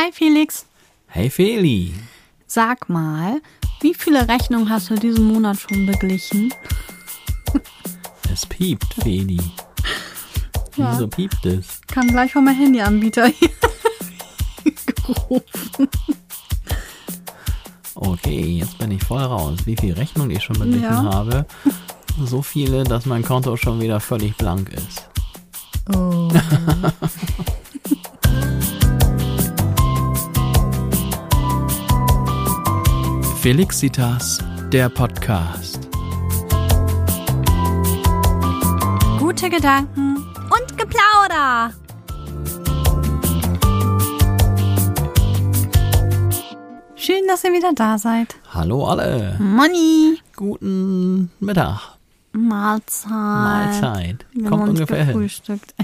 Hi Felix. Hey Feli. Sag mal, wie viele Rechnungen hast du diesen Monat schon beglichen? Es piept, Feli. Ja. Wieso piept es? Kam gleich von meinem Handyanbieter hier gerufen. Okay, jetzt bin ich voll raus. Wie viele Rechnungen ich schon beglichen habe? So viele, dass mein Konto schon wieder völlig blank ist. Oh. Felixitas, der Podcast. Gute Gedanken und Geplauder. Schön, dass ihr wieder da seid. Hallo alle. Moni. Guten Mittag. Mahlzeit. Wir Kommt haben uns ungefähr hin. gefrühstückt.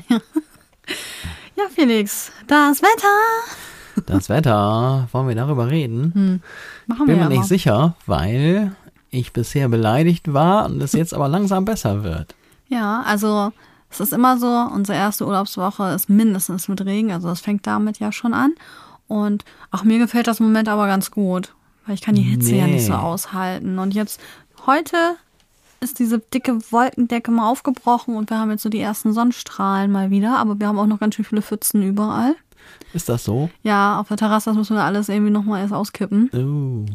Ja, Felix, das Wetter. Das Wetter, wollen wir darüber reden? Machen Bin wir mir ja nicht sicher, weil ich bisher beleidigt war und es jetzt aber langsam besser wird. Ja, also es ist immer so, unsere erste Urlaubswoche ist mindestens mit Regen, also das fängt damit ja schon an. Und auch mir gefällt das im Moment aber ganz gut, weil ich kann die Hitze ja nicht so aushalten. Und jetzt, heute ist diese dicke Wolkendecke mal aufgebrochen und wir haben jetzt so die ersten Sonnenstrahlen mal wieder, aber wir haben auch noch ganz schön viele Pfützen überall. Ist das so? Ja, auf der Terrasse, das müssen wir alles irgendwie nochmal erst auskippen.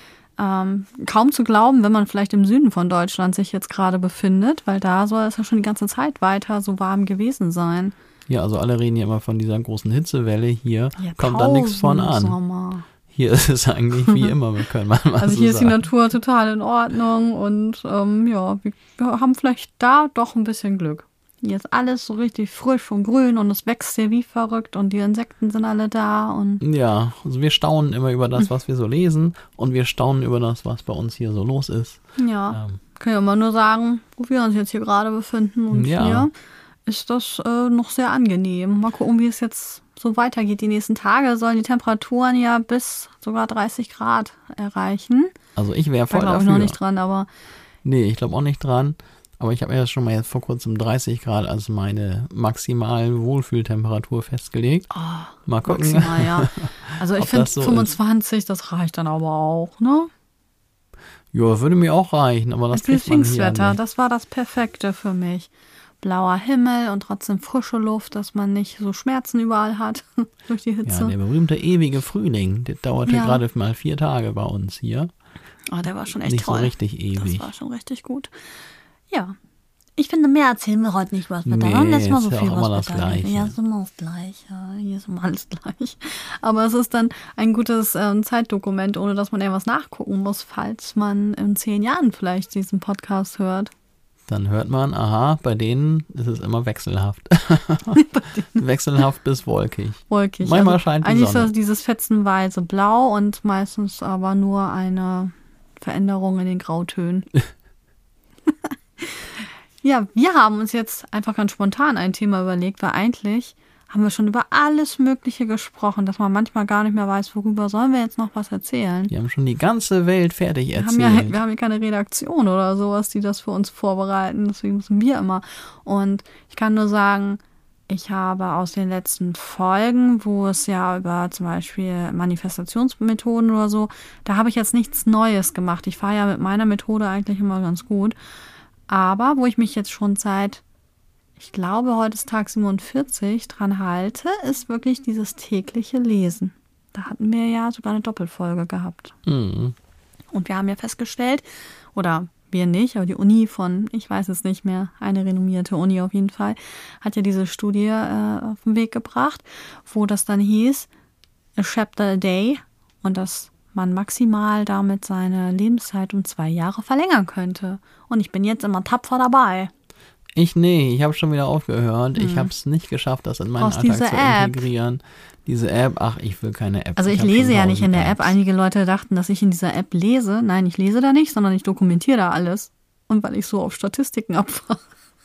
Kaum zu glauben, wenn man vielleicht im Süden von Deutschland sich jetzt gerade befindet, weil da soll es ja schon die ganze Zeit weiter so warm gewesen sein. Ja, also alle reden ja immer von dieser großen Hitzewelle. Hier kommt da nichts von an. Sommer. Hier ist es eigentlich wie immer, können wir mal Also so hier ist die sagen. Natur total in Ordnung und wir haben vielleicht da doch ein bisschen Glück. Hier ist alles so richtig frisch und grün und es wächst hier wie verrückt und die Insekten sind alle da. Und Ja, also wir staunen immer über das, was wir so lesen und wir staunen über das, was bei uns hier so los ist. ja, können wir immer nur sagen, wo wir uns jetzt hier gerade befinden. Und hier ist das noch sehr angenehm. Mal gucken, wie es jetzt so weitergeht. Die nächsten Tage sollen die Temperaturen ja bis sogar 30 Grad erreichen. Also ich wäre Da voll glaube ich dafür. noch nicht dran, aber Nee, ich glaube auch nicht dran. Aber ich habe mir das schon mal jetzt vor kurzem 30 Grad als meine maximale Wohlfühltemperatur festgelegt. Mal gucken. maximal, ja. Also ich Ob finde das so 25, das reicht dann aber auch, ne? Ja, würde mir auch reichen, aber das Das ist kriegt man hier Pfingstwetter, nicht. das war das Perfekte für mich. Blauer Himmel und trotzdem frische Luft, dass man nicht so Schmerzen überall hat durch die Ja, Hitze. der berühmte ewige Frühling, der dauerte Ja. gerade mal 4 Tage bei uns hier. Der war schon echt Nicht toll. so richtig ewig. Das war schon richtig gut. Ja. Ich finde, mehr erzählen wir heute nicht über das Wetter. Nee, Und letztes Mal ist so ja viel auch über immer das das Wetter. Gleiche. Ja, ist immer das Gleiche. Hier ist immer alles gleich. Aber es ist dann ein gutes Zeitdokument, ohne dass man irgendwas nachgucken muss, falls man in 10 Jahren vielleicht diesen Podcast hört. Dann hört man, aha, bei denen ist es immer wechselhaft. Wechselhaft bis wolkig. Wolkig. Manchmal scheint die eigentlich ist Sonne. das dieses fetzenweise Blau und meistens aber nur eine Veränderung in den Grautönen. Ja, wir haben uns jetzt einfach ganz spontan ein Thema überlegt, weil eigentlich haben wir schon über alles Mögliche gesprochen, dass man manchmal gar nicht mehr weiß, worüber sollen wir jetzt noch was erzählen. Die haben schon die ganze Welt fertig Wir erzählt. haben ja keine Redaktion oder sowas, die das für uns vorbereiten, deswegen müssen wir immer. Und ich kann nur sagen, ich habe aus den letzten Folgen, wo es ja über zum Beispiel Manifestationsmethoden oder so, da habe ich jetzt nichts Neues gemacht. Ich fahre ja mit meiner Methode eigentlich immer ganz gut. Aber wo ich mich jetzt schon seit, ich glaube, heute ist Tag 47, dran halte, ist wirklich dieses tägliche Lesen. Da hatten wir ja sogar eine Doppelfolge gehabt. Mhm. Und wir haben ja festgestellt, oder wir nicht, aber die Uni von, ich weiß es nicht mehr, eine renommierte Uni auf jeden Fall, hat ja diese Studie auf den Weg gebracht, wo das dann hieß, a chapter a day, und dass man maximal damit seine Lebenszeit um 2 Jahre verlängern könnte. Und ich bin jetzt immer tapfer dabei. Ich habe schon wieder aufgehört. Ich habe es nicht geschafft, das in meinen Brauchst Alltag diese zu App. integrieren. Diese App, ach, ich will keine App. Also ich hab lese schon ja nicht in 1000 der App. Apps. Einige Leute dachten, dass ich in dieser App lese. Nein, ich lese da nicht, sondern ich dokumentiere da alles. Und weil ich so auf Statistiken abfahre.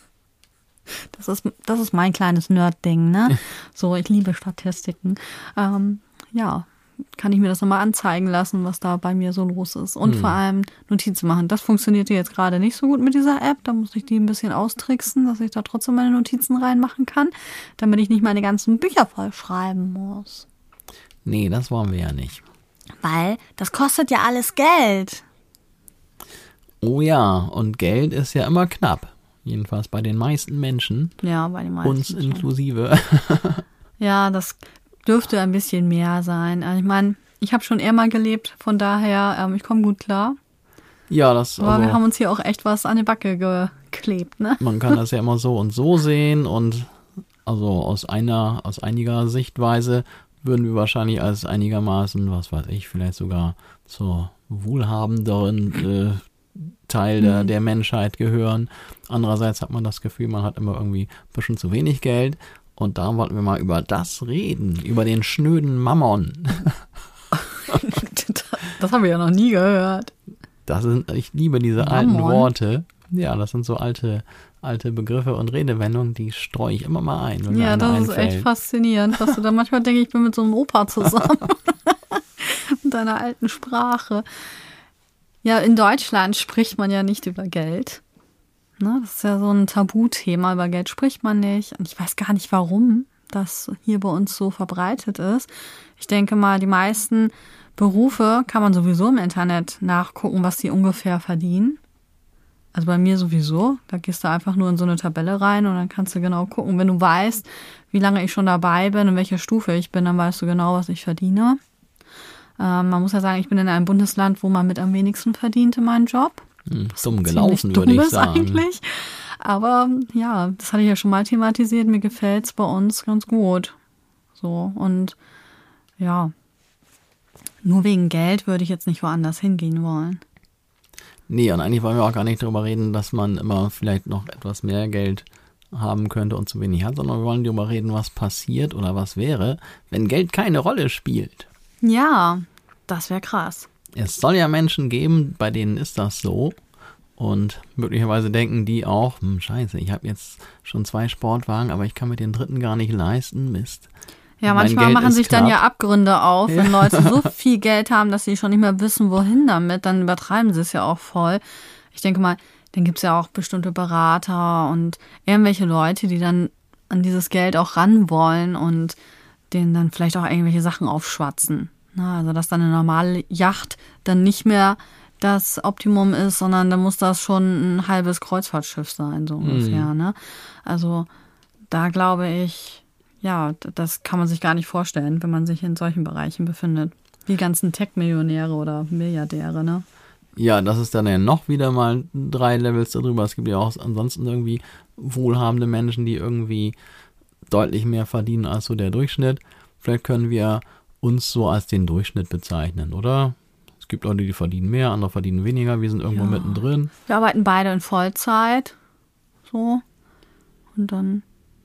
Das ist mein kleines Nerd-Ding, ne? So, ich liebe Statistiken. Ja, kann ich mir das nochmal anzeigen lassen, was da bei mir so los ist. Und vor allem Notizen machen. Das funktionierte jetzt gerade nicht so gut mit dieser App. Da muss ich die ein bisschen austricksen, dass ich da trotzdem meine Notizen reinmachen kann, damit ich nicht meine ganzen Bücher voll schreiben muss. Nee, das wollen wir ja nicht. Weil das kostet ja alles Geld. Oh ja, und Geld ist ja immer knapp. Jedenfalls bei den meisten Menschen. Ja, bei den meisten. Uns inklusive. Ja, das dürfte ein bisschen mehr sein. Also ich meine, ich habe schon eher mal gelebt, von daher, ich komme gut klar. Ja, Aber wir haben uns hier auch echt was an die Backe geklebt, ne? Man kann das ja immer so und so sehen und also aus einiger Sichtweise würden wir wahrscheinlich als einigermaßen, was weiß ich, vielleicht sogar zur wohlhabenderen Teil der Menschheit gehören. Andererseits hat man das Gefühl, man hat immer irgendwie ein bisschen zu wenig Geld. Und darum wollten wir mal über das reden, über den schnöden Mammon. Das haben wir ja noch nie gehört. Ich liebe diese Mammon. alten Worte. Ja, das sind so alte Begriffe und Redewendungen, die streue ich immer mal ein. Wenn Ja, mir das eine ist einfällt. echt faszinierend, was du da manchmal denke, ich bin mit so einem Opa zusammen. Mit deiner alten Sprache. Ja, in Deutschland spricht man ja nicht über Geld. Ne, das ist ja so ein Tabuthema, über Geld spricht man nicht. Und ich weiß gar nicht, warum das hier bei uns so verbreitet ist. Ich denke mal, die meisten Berufe kann man sowieso im Internet nachgucken, was die ungefähr verdienen. Also bei mir sowieso. Da gehst du einfach nur in so eine Tabelle rein und dann kannst du genau gucken. Wenn du weißt, wie lange ich schon dabei bin und welche Stufe ich bin, dann weißt du genau, was ich verdiene. Man muss ja sagen, ich bin in einem Bundesland, wo man mit am wenigsten verdient in meinem Job. Dumm gelaufen, würde ich sagen. Eigentlich. Aber ja, das hatte ich ja schon mal thematisiert. Mir gefällt es bei uns ganz gut. So, und ja, nur wegen Geld würde ich jetzt nicht woanders hingehen wollen. Nee, und eigentlich wollen wir auch gar nicht darüber reden, dass man immer vielleicht noch etwas mehr Geld haben könnte und zu wenig hat, sondern wir wollen darüber reden, was passiert oder was wäre, wenn Geld keine Rolle spielt. Ja, das wäre krass. Es soll ja Menschen geben, bei denen ist das so. Und möglicherweise denken die auch, scheiße, ich habe jetzt schon 2 Sportwagen, aber ich kann mir den 3. gar nicht leisten, Mist. Ja, Mein manchmal Geld machen ist sich dann knapp. ja Abgründe auf, wenn Leute so viel Geld haben, dass sie schon nicht mehr wissen, wohin damit, dann übertreiben sie es ja auch voll. Ich denke mal, dann gibt es ja auch bestimmte Berater und irgendwelche Leute, die dann an dieses Geld auch ran wollen und denen dann vielleicht auch irgendwelche Sachen aufschwatzen. Na, also dass dann eine normale Yacht dann nicht mehr das Optimum ist, sondern da muss das schon ein halbes Kreuzfahrtschiff sein, so ungefähr. Ne? Also da glaube ich, ja, das kann man sich gar nicht vorstellen, wenn man sich in solchen Bereichen befindet. Die ganzen Tech-Millionäre oder Milliardäre, ne? Ja, das ist dann ja noch wieder mal 3 Levels darüber. Es gibt ja auch ansonsten irgendwie wohlhabende Menschen, die irgendwie deutlich mehr verdienen als so der Durchschnitt. Vielleicht können wir uns so als den Durchschnitt bezeichnen, oder? Es gibt Leute, die verdienen mehr, andere verdienen weniger. Wir sind irgendwo mittendrin. Wir arbeiten beide in Vollzeit. So. Und dann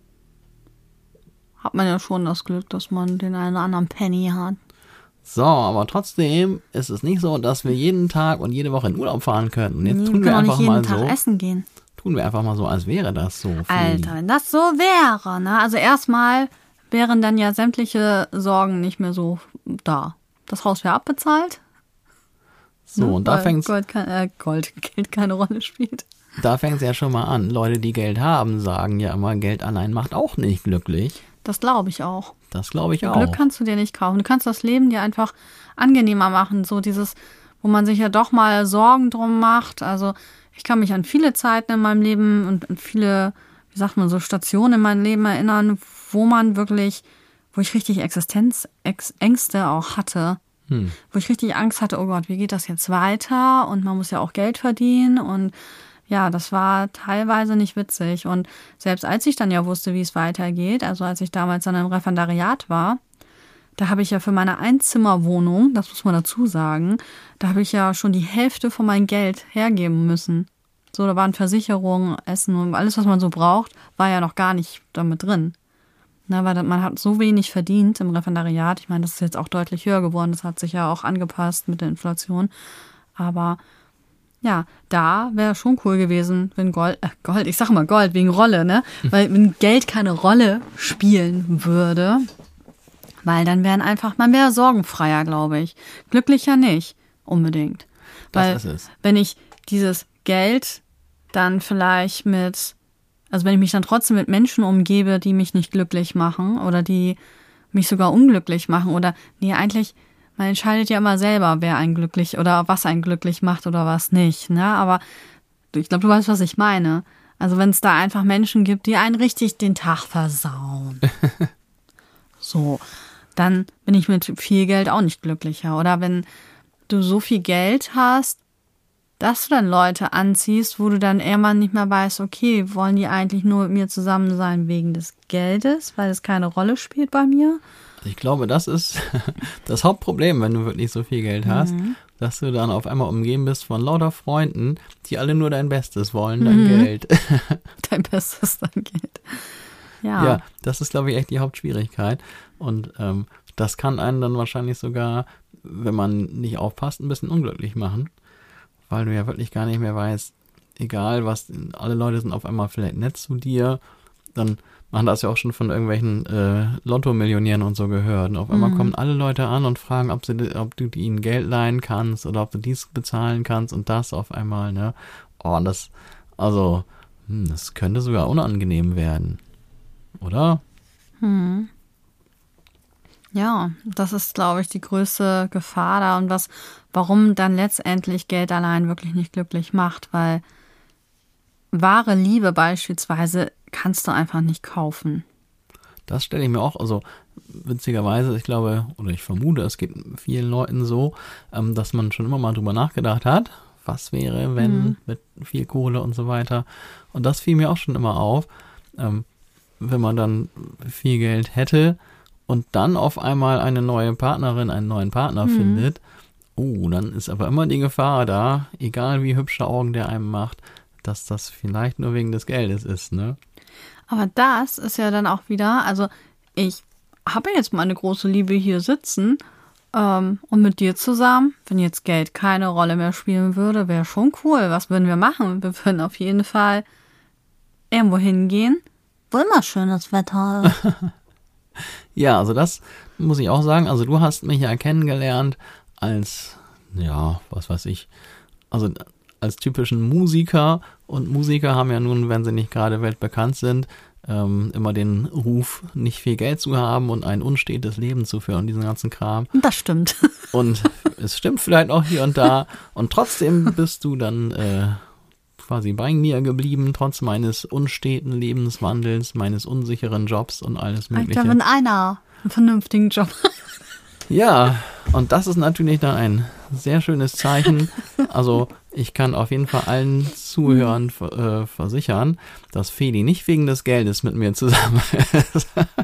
hat man ja schon das Glück, dass man den einen oder anderen Penny hat. So, aber trotzdem ist es nicht so, dass wir jeden Tag und jede Woche in Urlaub fahren könnten. Jetzt tun wir einfach nicht mal jeden Tag so. essen gehen. Tun wir einfach mal so, als wäre das so. Alter, wenn das so wäre, ne? Also erstmal wären dann ja sämtliche Sorgen nicht mehr so da. Das Haus wäre abbezahlt. So, ne? und da fängt's Geld keine Rolle spielt. Da fängt's ja schon mal an. Leute, die Geld haben, sagen ja immer, Geld allein macht auch nicht glücklich. Das glaube ich auch. Das glaube ich auch. Glück kannst du dir nicht kaufen. Du kannst das Leben dir einfach angenehmer machen. So dieses, wo man sich ja doch mal Sorgen drum macht. Also ich kann mich an viele Zeiten in meinem Leben und an viele, wie sagt man, so Stationen in meinem Leben erinnern, wo ich richtig Existenzängste auch hatte. Wo ich richtig Angst hatte, oh Gott, wie geht das jetzt weiter? Und man muss ja auch Geld verdienen und ja, das war teilweise nicht witzig. Und selbst als ich dann ja wusste, wie es weitergeht, also als ich damals dann im Referendariat war, da habe ich ja für meine Einzimmerwohnung, das muss man dazu sagen, da habe ich ja schon die Hälfte von meinem Geld hergeben müssen. So, da waren Versicherungen, Essen und alles, was man so braucht, war ja noch gar nicht damit drin. Na, weil man hat so wenig verdient im Referendariat. Ich meine, das ist jetzt auch deutlich höher geworden. Das hat sich ja auch angepasst mit der Inflation. Aber ja, da wäre schon cool gewesen, wenn Gold, ich sag mal Gold wegen Rolle, ne? Weil wenn Geld keine Rolle spielen würde, weil dann man wäre sorgenfreier, glaube ich. Glücklicher nicht unbedingt. Weil Das ist es. wenn ich dieses Geld dann vielleicht wenn ich mich dann trotzdem mit Menschen umgebe, die mich nicht glücklich machen oder die mich sogar unglücklich machen oder, nee, eigentlich, man entscheidet ja immer selber, wer einen glücklich oder was einen glücklich macht oder was nicht, ne? Aber ich glaube, du weißt, was ich meine. Also wenn es da einfach Menschen gibt, die einen richtig den Tag versauen. So, dann bin ich mit viel Geld auch nicht glücklicher. Oder wenn du so viel Geld hast, dass du dann Leute anziehst, wo du dann irgendwann nicht mehr weißt, okay, wollen die eigentlich nur mit mir zusammen sein wegen des Geldes, weil es keine Rolle spielt bei mir? Ich glaube, das ist das Hauptproblem, wenn du wirklich so viel Geld hast, dass du dann auf einmal umgeben bist von lauter Freunden, die alle nur dein Bestes wollen, dein Geld. Dein Bestes, dein Geld. Ja, das ist, glaube ich, echt die Hauptschwierigkeit. Und das kann einen dann wahrscheinlich sogar, wenn man nicht aufpasst, ein bisschen unglücklich machen, weil du ja wirklich gar nicht mehr weißt, egal was, alle Leute sind auf einmal vielleicht nett zu dir, dann machen das ja auch schon von irgendwelchen Lotto-Millionären und so gehört. Und auf einmal kommen alle Leute an und fragen, ob du ihnen Geld leihen kannst oder ob du dies bezahlen kannst und das auf einmal, ne? Oh, und das könnte sogar unangenehm werden. Oder? Ja, das ist, glaube ich, die größte Gefahr da und warum dann letztendlich Geld allein wirklich nicht glücklich macht, weil wahre Liebe beispielsweise kannst du einfach nicht kaufen. Das stelle ich mir auch, also witzigerweise, ich glaube, oder ich vermute, es geht vielen Leuten so, dass man schon immer mal drüber nachgedacht hat, was wäre, wenn mit viel Kohle und so weiter. Und das fiel mir auch schon immer auf, wenn man dann viel Geld hätte und dann auf einmal eine neue Partnerin, einen neuen Partner findet, dann ist aber immer die Gefahr da, egal wie hübsche Augen der einem macht, dass das vielleicht nur wegen des Geldes ist, ne? Aber das ist ja dann auch wieder, also ich habe jetzt meine große Liebe hier sitzen und mit dir zusammen, wenn jetzt Geld keine Rolle mehr spielen würde, wäre schon cool. Was würden wir machen? Wir würden auf jeden Fall irgendwo hingehen, wo immer schönes Wetter ist. Ja, also das muss ich auch sagen. Also du hast mich ja kennengelernt als, ja, was weiß ich, also als typischen Musiker. Und Musiker haben ja nun, wenn sie nicht gerade weltbekannt sind, immer den Ruf, nicht viel Geld zu haben und ein unstetes Leben zu führen und diesen ganzen Kram. Das stimmt. Und es stimmt vielleicht auch hier und da. Und trotzdem bist du dann quasi bei mir geblieben, trotz meines unsteten Lebenswandels, meines unsicheren Jobs und alles Mögliche. Alter, wenn einer einen vernünftigen Job hat. Ja, und das ist natürlich dann ein sehr schönes Zeichen. Also ich kann auf jeden Fall allen Zuhörern versichern, dass Feli nicht wegen des Geldes mit mir zusammen ist.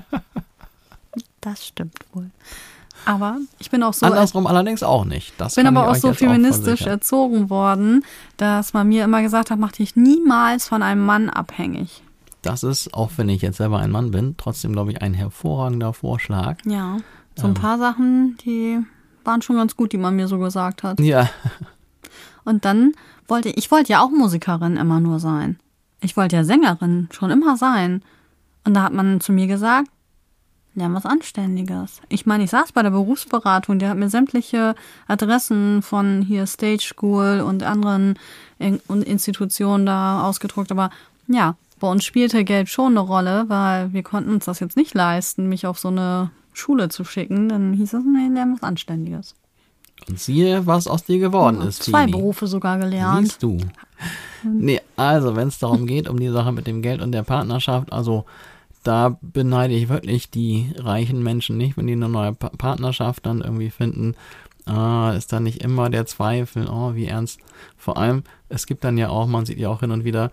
Das stimmt wohl. Aber ich bin auch so... Andersrum allerdings auch nicht. Das bin kann aber ich auch so euch jetzt feministisch versichern. erzogen worden, dass man mir immer gesagt hat, mach dich niemals von einem Mann abhängig. Das ist, auch wenn ich jetzt selber ein Mann bin, trotzdem, glaube ich, ein hervorragender Vorschlag. Ja, so ein paar Sachen, die waren schon ganz gut, die man mir so gesagt hat. Ja. Und dann wollte ich ja auch Musikerin immer nur sein. Ich wollte ja Sängerin schon immer sein. Und da hat man zu mir gesagt, lern was Anständiges. Ich meine, ich saß bei der Berufsberatung, der hat mir sämtliche Adressen von hier Stage School und anderen Institutionen da ausgedruckt. Aber ja, bei uns spielte Geld schon eine Rolle, weil wir konnten uns das jetzt nicht leisten, mich auf so eine Schule zu schicken. Dann hieß es, nee, lern was Anständiges. Und siehe, was aus dir geworden ist, 2 Feli. Berufe sogar gelernt. Siehst du. Nee, also wenn es darum geht, um die Sache mit dem Geld und der Partnerschaft, also da beneide ich wirklich die reichen Menschen nicht, wenn die eine neue Partnerschaft dann irgendwie finden. Ist da nicht immer der Zweifel, wie ernst. Vor allem, es gibt dann ja auch, man sieht ja auch hin und wieder,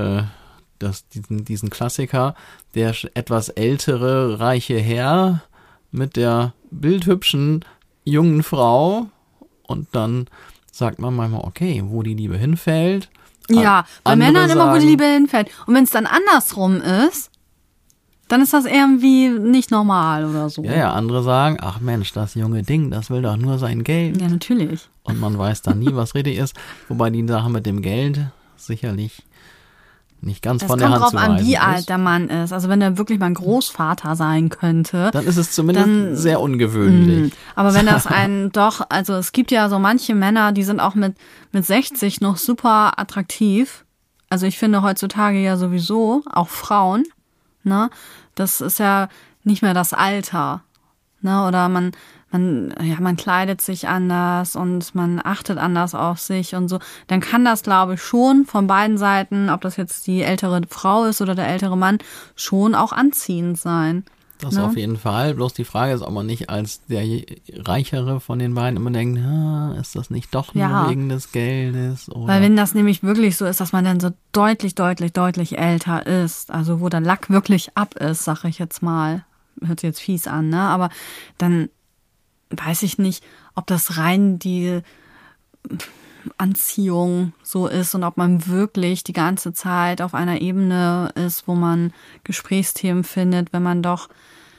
diesen Klassiker, der etwas ältere, reiche Herr mit der bildhübschen jungen Frau und dann sagt man manchmal, okay, wo die Liebe hinfällt. Ja, bei Andere Männern immer, wo die sagen- Liebe hinfällt. Und wenn es dann andersrum ist, dann ist das irgendwie nicht normal oder so. Ja, andere sagen, ach Mensch, das junge Ding, das will doch nur sein Geld. Ja, natürlich. Und man weiß dann nie, was richtig ist. Wobei die Sache mit dem Geld sicherlich nicht ganz Das von der kommt Hand drauf zu an, weisen wie ist. alt der Mann ist. Also wenn er wirklich mein Großvater sein könnte. Dann ist es zumindest Dann- sehr ungewöhnlich. Aber wenn das also es gibt ja so manche Männer, die sind auch mit 60 noch super attraktiv. Also ich finde heutzutage ja sowieso, auch Frauen, ne? Das ist ja nicht mehr das Alter, Ne? Oder man kleidet sich anders und man achtet anders auf sich und so. Dann kann das, glaube ich, schon von beiden Seiten, ob das jetzt die ältere Frau ist oder der ältere Mann, schon auch anziehend sein. Das auf jeden Fall. Bloß die Frage ist, ob man nicht als der Reichere von den beiden immer denkt, ist das nicht doch nur wegen des Geldes? Oder? Weil wenn das nämlich wirklich so ist, dass man dann so deutlich, deutlich, deutlich älter ist, also wo der Lack wirklich ab ist, sag ich jetzt mal, hört sich jetzt fies an, ne? Aber dann weiß ich nicht, ob das rein die Anziehung so ist und ob man wirklich die ganze Zeit auf einer Ebene ist, wo man Gesprächsthemen findet, wenn man doch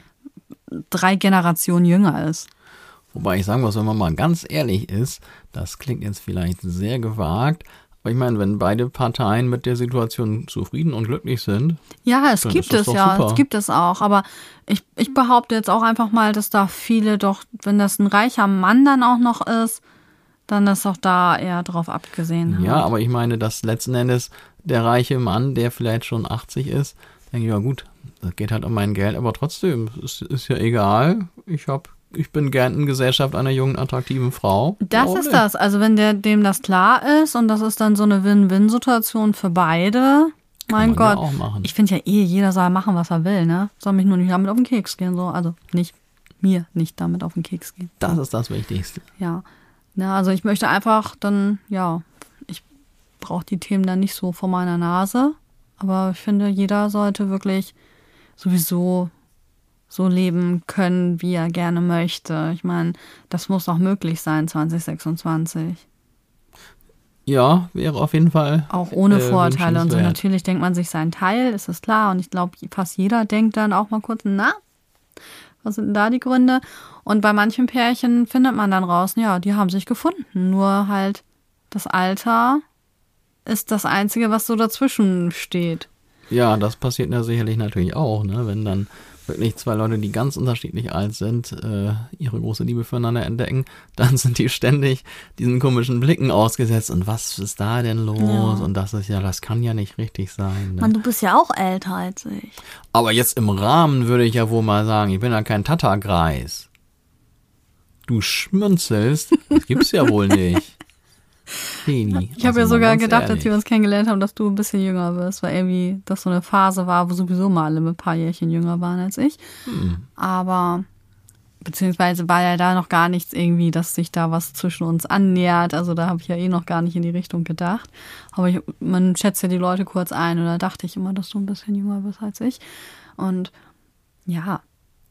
3 Generationen jünger ist. Wobei ich sagen muss, wenn man mal ganz ehrlich ist, das klingt jetzt vielleicht sehr gewagt, aber ich meine, wenn beide Parteien mit der Situation zufrieden und glücklich sind. Ja, es gibt es ja, super. Es gibt es auch, aber ich behaupte jetzt auch einfach mal, dass da viele doch, wenn das ein reicher Mann dann auch noch ist, dann ist auch da eher drauf abgesehen. Ja, aber ich meine, dass letzten Endes der reiche Mann, der vielleicht schon 80 ist, denkt, ja gut, das geht halt um mein Geld, aber trotzdem, es ist ja egal, ich bin gern in Gesellschaft einer jungen, attraktiven Frau. Das ist das, also wenn dem das klar ist und das ist dann so eine Win-Win-Situation für beide, mein Gott, ja auch machen. Ich finde ja jeder soll machen, was er will, ne? Soll mich nur nicht damit auf den Keks gehen, so, also mir nicht damit auf den Keks gehen. Das ist das Wichtigste. Ja. Ja, also ich möchte einfach dann, ich brauche die Themen dann nicht so vor meiner Nase, aber ich finde, jeder sollte wirklich sowieso so leben können, wie er gerne möchte. Ich meine, das muss auch möglich sein, 2026. Ja, wäre auf jeden Fall. Auch ohne Vorurteile und so. Natürlich denkt man sich seinen Teil, ist es klar. Und ich glaube, fast jeder denkt dann auch mal kurz, was sind denn da die Gründe? Und bei manchen Pärchen findet man dann raus, ja, die haben sich gefunden. Nur halt das Alter ist das Einzige, was so dazwischen steht. Ja, das passiert ja sicherlich natürlich auch, ne? Wenn dann wirklich 2 Leute, die ganz unterschiedlich alt sind, ihre große Liebe füreinander entdecken, dann sind die ständig diesen komischen Blicken ausgesetzt. Und was ist da denn los? Ja. Und das kann ja nicht richtig sein. Ne? Mann, du bist ja auch älter als ich. Aber jetzt im Rahmen würde ich ja wohl mal sagen, ich bin ja kein Tattergreis. Du schmunzelst, das gibt's ja wohl nicht. Heni, ich habe ja sogar gedacht, als wir uns kennengelernt haben, dass du ein bisschen jünger wirst, weil irgendwie das so eine Phase war, wo sowieso mal alle mit ein paar Jährchen jünger waren als ich. Aber beziehungsweise war ja da noch gar nichts irgendwie, dass sich da was zwischen uns annähert. Also da habe ich ja noch gar nicht in die Richtung gedacht. Aber man schätzt ja die Leute kurz ein und da dachte ich immer, dass du ein bisschen jünger bist als ich. Und ja,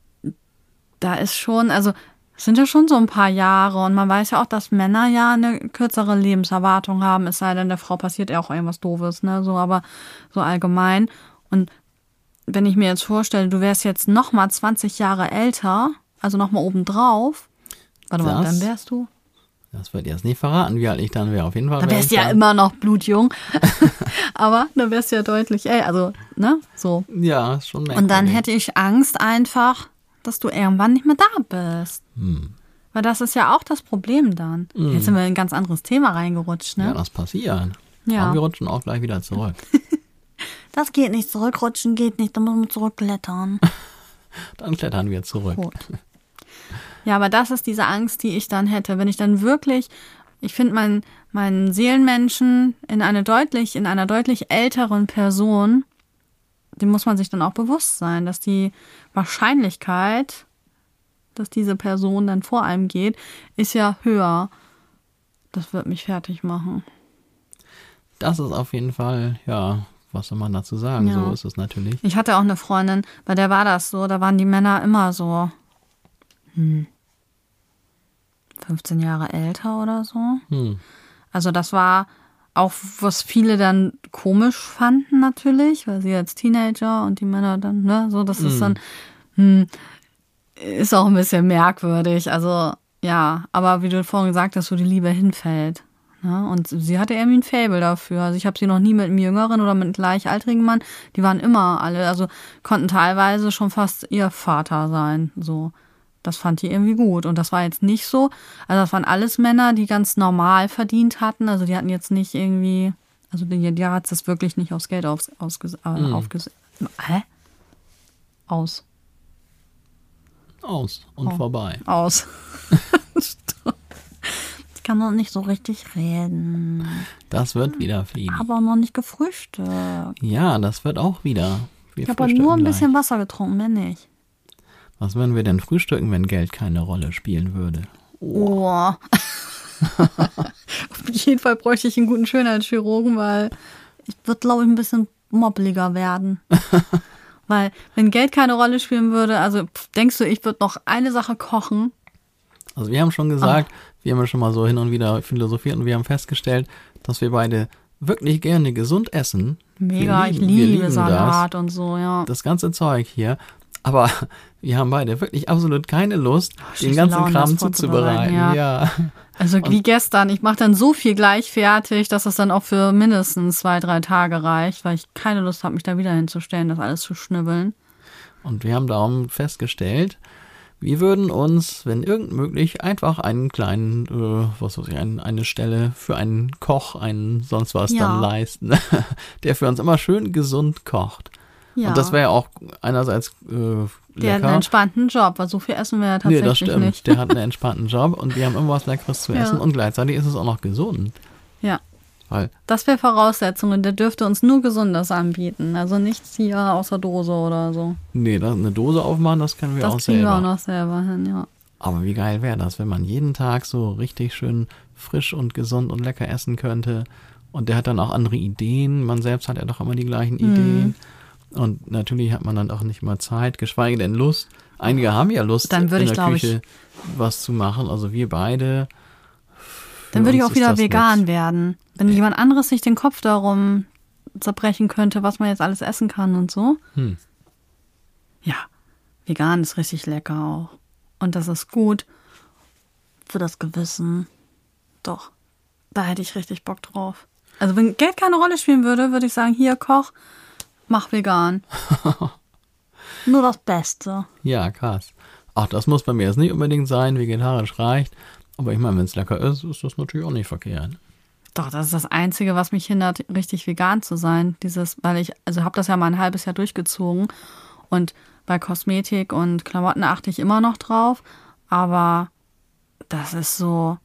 da ist schon, also es sind ja schon so ein paar Jahre und man weiß ja auch, dass Männer ja eine kürzere Lebenserwartung haben, es sei denn, der Frau passiert ja auch irgendwas Doofes, ne, so, aber so allgemein. Und wenn ich mir jetzt vorstelle, du wärst jetzt nochmal 20 Jahre älter, also nochmal obendrauf, warte mal, dann wärst du? Das wird jetzt nicht verraten, wie alt ich dann wäre, auf jeden Fall. Da wärst du ja immer noch blutjung, aber dann wärst du ja deutlich, also, ne, so. Ja, schon merkwürdig. Und dann hätte ich Angst einfach, dass du irgendwann nicht mehr da bist. Weil das ist ja auch das Problem dann. Jetzt sind wir in ein ganz anderes Thema reingerutscht, ne? Ja, das passiert. Ja. Aber wir rutschen auch gleich wieder zurück. Das geht nicht, zurückrutschen geht nicht, da muss man zurückklettern. Dann klettern wir zurück. Gut. Ja, aber das ist diese Angst, die ich dann hätte. Wenn ich dann wirklich, ich finde meinen Seelenmenschen in einer deutlich älteren Person, dem muss man sich dann auch bewusst sein, dass die Wahrscheinlichkeit, dass diese Person dann vor einem geht, ist ja höher. Das wird mich fertig machen. Das ist auf jeden Fall, ja, was soll man dazu sagen? Ja. So ist es natürlich. Ich hatte auch eine Freundin, bei der war das so, da waren die Männer immer so 15 Jahre älter oder so. Also das war auch, was viele dann komisch fanden natürlich, weil sie als Teenager und die Männer dann, ne, so, das ist dann, ist auch ein bisschen merkwürdig. Also, ja, aber wie du vorhin gesagt hast, wo die Liebe hinfällt. Ne? Und sie hatte irgendwie ein Faible dafür. Also ich habe sie noch nie mit einem jüngeren oder mit einem gleichaltrigen Mann, die waren immer alle, also konnten teilweise schon fast ihr Vater sein, so. Das fand die irgendwie gut. Und das war jetzt nicht so, also das waren alles Männer, die ganz normal verdient hatten. Also die hatten jetzt nicht irgendwie, also die hat es wirklich nicht aufs Geld Aus und vorbei. Aus. Ich kann noch nicht so richtig reden. Das wird wieder Fliegen. Aber noch nicht gefrühstückt. Ja, das wird auch wieder. Ich habe nur ein bisschen Wasser getrunken, mehr nicht. Was würden wir denn frühstücken, wenn Geld keine Rolle spielen würde? Oh. Auf jeden Fall bräuchte ich einen guten Schönheitschirurgen, weil ich würde, glaube ich, ein bisschen mobbeliger werden. Weil, wenn Geld keine Rolle spielen würde, also denkst du, ich würde noch eine Sache kochen? Also wir haben schon gesagt, wir haben ja schon mal so hin und wieder philosophiert und wir haben festgestellt, dass wir beide wirklich gerne gesund essen. Mega, ich liebe Salat und so, ja. Das ganze Zeug hier. Aber wir haben beide wirklich absolut keine Lust, den ganzen Kram zuzubereiten. Ja. Also wie gestern, ich mache dann so viel gleich fertig, dass es dann auch für mindestens 2-3 Tage reicht, weil ich keine Lust habe, mich da wieder hinzustellen, das alles zu schnibbeln. Und wir haben darum festgestellt, wir würden uns, wenn irgend möglich, einfach einen kleinen, eine Stelle für einen Koch, einen sonst was dann leisten, der für uns immer schön gesund kocht. Ja. Und das wäre ja auch einerseits lecker. Der hat einen entspannten Job, weil so viel essen wir ja tatsächlich nicht. Nee, das stimmt. Nicht. Der hat einen entspannten Job und wir haben immer was Leckeres zu essen und gleichzeitig ist es auch noch gesund. Ja. Weil das wäre Voraussetzung und der dürfte uns nur Gesundes anbieten. Also nichts hier aus der Dose oder so. Nee, eine Dose aufmachen, das können wir auch selber. Das kriegen wir auch noch selber hin, ja. Aber wie geil wäre das, wenn man jeden Tag so richtig schön frisch und gesund und lecker essen könnte. Und der hat dann auch andere Ideen. Man selbst hat ja doch immer die gleichen Ideen. Und natürlich hat man dann auch nicht mal Zeit, geschweige denn Lust. Einige haben ja Lust, dann würde in der Küche was zu machen. Also wir beide. Dann würde ich auch wieder vegan werden. Wenn jemand anderes sich den Kopf darum zerbrechen könnte, was man jetzt alles essen kann und so. Ja, vegan ist richtig lecker auch. Und das ist gut für das Gewissen. Doch, da hätte ich richtig Bock drauf. Also wenn Geld keine Rolle spielen würde, würde ich sagen, hier Koch, mach vegan. Nur das Beste. Ja, krass. Ach, das muss bei mir jetzt nicht unbedingt sein, vegetarisch reicht. Aber ich meine, wenn es lecker ist, ist das natürlich auch nicht verkehrt. Doch, das ist das Einzige, was mich hindert, richtig vegan zu sein. Weil ich habe das ja mal ein halbes Jahr durchgezogen. Und bei Kosmetik und Klamotten achte ich immer noch drauf. Aber das ist so,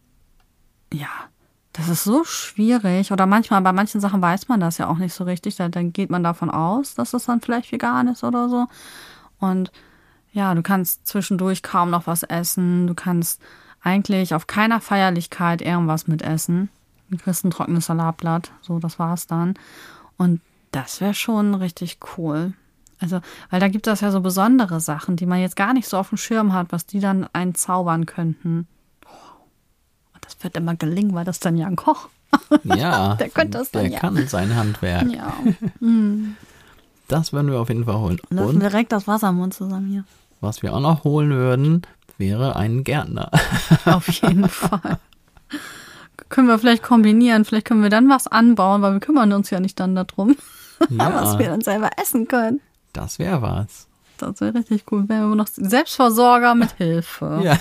das ist so schwierig. Oder manchmal, bei manchen Sachen weiß man das ja auch nicht so richtig. Dann geht man davon aus, dass es dann vielleicht vegan ist oder so. Und ja, du kannst zwischendurch kaum noch was essen. Du kannst eigentlich auf keiner Feierlichkeit irgendwas mitessen. Du kriegst ein trockenes Salatblatt. So, das war's dann. Und das wäre schon richtig cool. Also, weil da gibt es ja so besondere Sachen, die man jetzt gar nicht so auf dem Schirm hat, was die dann einen zaubern könnten. Das wird immer gelingen, weil das dann ja ein Koch. Ja, der könnte das dann der kann sein Handwerk. Ja. Das werden wir auf jeden Fall holen. Und direkt das Wasser im Mund zusammen hier. Was wir auch noch holen würden, wäre ein Gärtner. Auf jeden Fall. Können wir vielleicht kombinieren. Vielleicht können wir dann was anbauen, weil wir kümmern uns ja nicht dann darum, was wir dann selber essen können. Das wäre was. Das wäre richtig cool. Wären wir noch Selbstversorger mit Hilfe. Ja.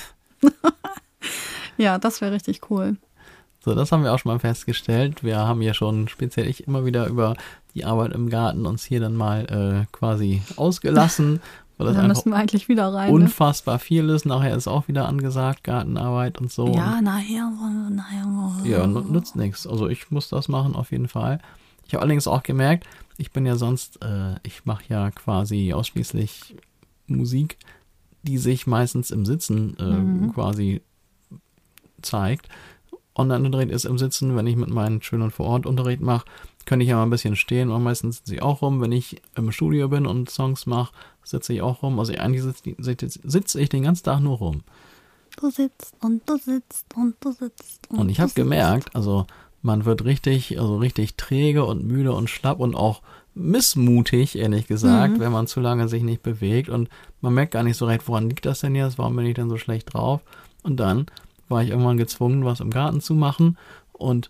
Ja, das wäre richtig cool. So, das haben wir auch schon mal festgestellt. Wir haben ja schon speziell immer wieder über die Arbeit im Garten uns hier dann mal quasi ausgelassen. Weil das da müssen wir eigentlich wieder rein. Unfassbar viel ist. Nachher ist auch wieder angesagt, Gartenarbeit und so. Ja, nachher. Ja, nützt nichts. Also ich muss das machen auf jeden Fall. Ich habe allerdings auch gemerkt, ich bin ja sonst, ich mache ja quasi ausschließlich Musik, die sich meistens im Sitzen quasi zeigt. Online-Unterricht ist im Sitzen, wenn ich mit meinen Schülern vor Ort Unterricht mache, könnte ich ja mal ein bisschen stehen und meistens sitze ich auch rum. Wenn ich im Studio bin und Songs mache, sitze ich auch rum. Also eigentlich sitze ich den ganzen Tag nur rum. Du sitzt und du sitzt und du sitzt. Und ich habe gemerkt, also man wird richtig träge und müde und schlapp und auch missmutig, ehrlich gesagt, wenn man zu lange sich nicht bewegt. Und man merkt gar nicht so recht, woran liegt das denn jetzt? Warum bin ich denn so schlecht drauf? Und dann war ich irgendwann gezwungen, was im Garten zu machen. Und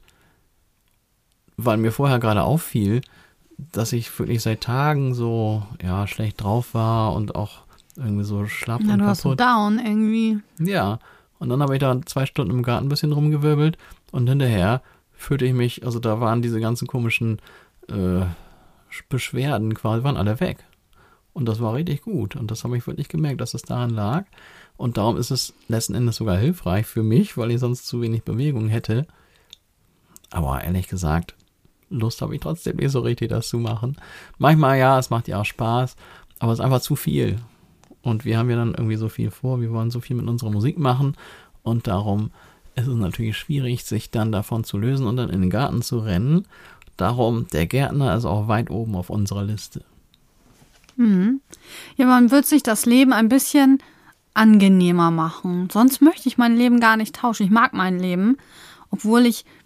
weil mir vorher gerade auffiel, dass ich wirklich seit Tagen so schlecht drauf war und auch irgendwie so schlapp und kaputt. Du warst so down irgendwie. Ja, und dann habe ich da 2 Stunden im Garten ein bisschen rumgewirbelt und hinterher fühlte ich mich, also da waren diese ganzen komischen Beschwerden quasi, waren alle weg. Und das war richtig gut. Und das habe ich wirklich gemerkt, dass es daran lag. Und darum ist es letzten Endes sogar hilfreich für mich, weil ich sonst zu wenig Bewegung hätte. Aber ehrlich gesagt, Lust habe ich trotzdem nicht so richtig, das zu machen. Manchmal ja, es macht ja auch Spaß, aber es ist einfach zu viel. Und wir haben ja dann irgendwie so viel vor, wir wollen so viel mit unserer Musik machen und darum ist es natürlich schwierig, sich dann davon zu lösen und dann in den Garten zu rennen. Darum, der Gärtner ist auch weit oben auf unserer Liste. Ja, man wird sich das Leben ein bisschen angenehmer machen. Sonst möchte ich mein Leben gar nicht tauschen. Ich mag mein Leben, obwohl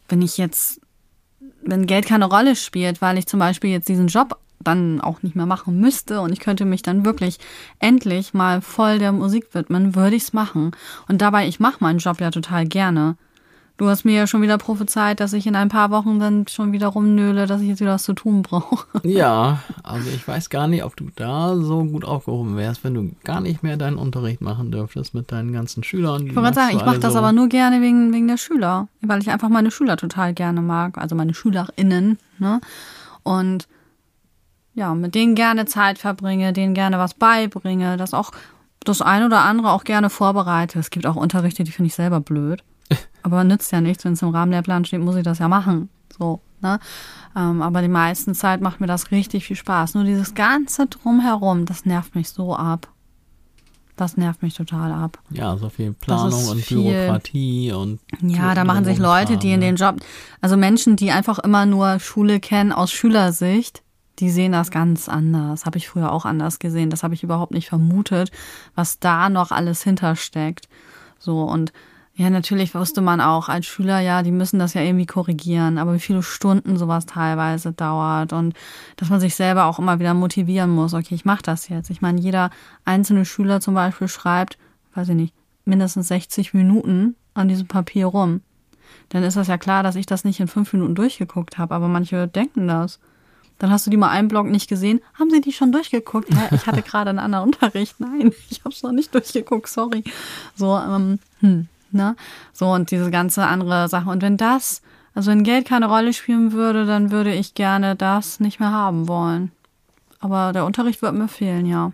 wenn Geld keine Rolle spielt, weil ich zum Beispiel jetzt diesen Job dann auch nicht mehr machen müsste und ich könnte mich dann wirklich endlich mal voll der Musik widmen, würde ich es machen. Und dabei, ich mache meinen Job ja total gerne. Du hast mir ja schon wieder prophezeit, dass ich in ein paar Wochen dann schon wieder rumnöle, dass ich jetzt wieder was zu tun brauche. Ja, also ich weiß gar nicht, ob du da so gut aufgehoben wärst, wenn du gar nicht mehr deinen Unterricht machen dürftest mit deinen ganzen Schülern. Ich wollte gerade sagen, ich mache das aber nur gerne wegen der Schüler, weil ich einfach meine Schüler total gerne mag, also meine SchülerInnen, ne? Und ja, mit denen gerne Zeit verbringe, denen gerne was beibringe, das auch das ein oder andere auch gerne vorbereite. Es gibt auch Unterrichte, die finde ich selber blöd. Aber nützt ja nichts, wenn es im Rahmenlehrplan steht, muss ich das ja machen. So, ne? Aber die meisten Zeit macht mir das richtig viel Spaß. Nur dieses ganze Drumherum, das nervt mich so ab. Das nervt mich total ab. Ja, so viel Planung und viel Bürokratie und... Ja, da machen sich Leute, die in den Job... Also Menschen, die einfach immer nur Schule kennen aus Schülersicht, die sehen das ganz anders. Habe ich früher auch anders gesehen. Das habe ich überhaupt nicht vermutet, was da noch alles hintersteckt. So, und ja, natürlich wusste man auch als Schüler, ja, die müssen das ja irgendwie korrigieren, aber wie viele Stunden sowas teilweise dauert und dass man sich selber auch immer wieder motivieren muss, okay, ich mache das jetzt. Ich meine, jeder einzelne Schüler zum Beispiel schreibt, weiß ich nicht, mindestens 60 Minuten an diesem Papier rum. Dann ist das ja klar, dass ich das nicht in 5 Minuten durchgeguckt habe, aber manche denken das. Dann hast du die mal einen Block nicht gesehen. Haben sie die schon durchgeguckt? Ja, ich hatte gerade einen anderen Unterricht. Nein, ich habe es noch nicht durchgeguckt, sorry. So, ne? So, und diese ganze andere Sache. Und wenn Geld keine Rolle spielen würde, dann würde ich gerne das nicht mehr haben wollen. Aber der Unterricht wird mir fehlen, ja.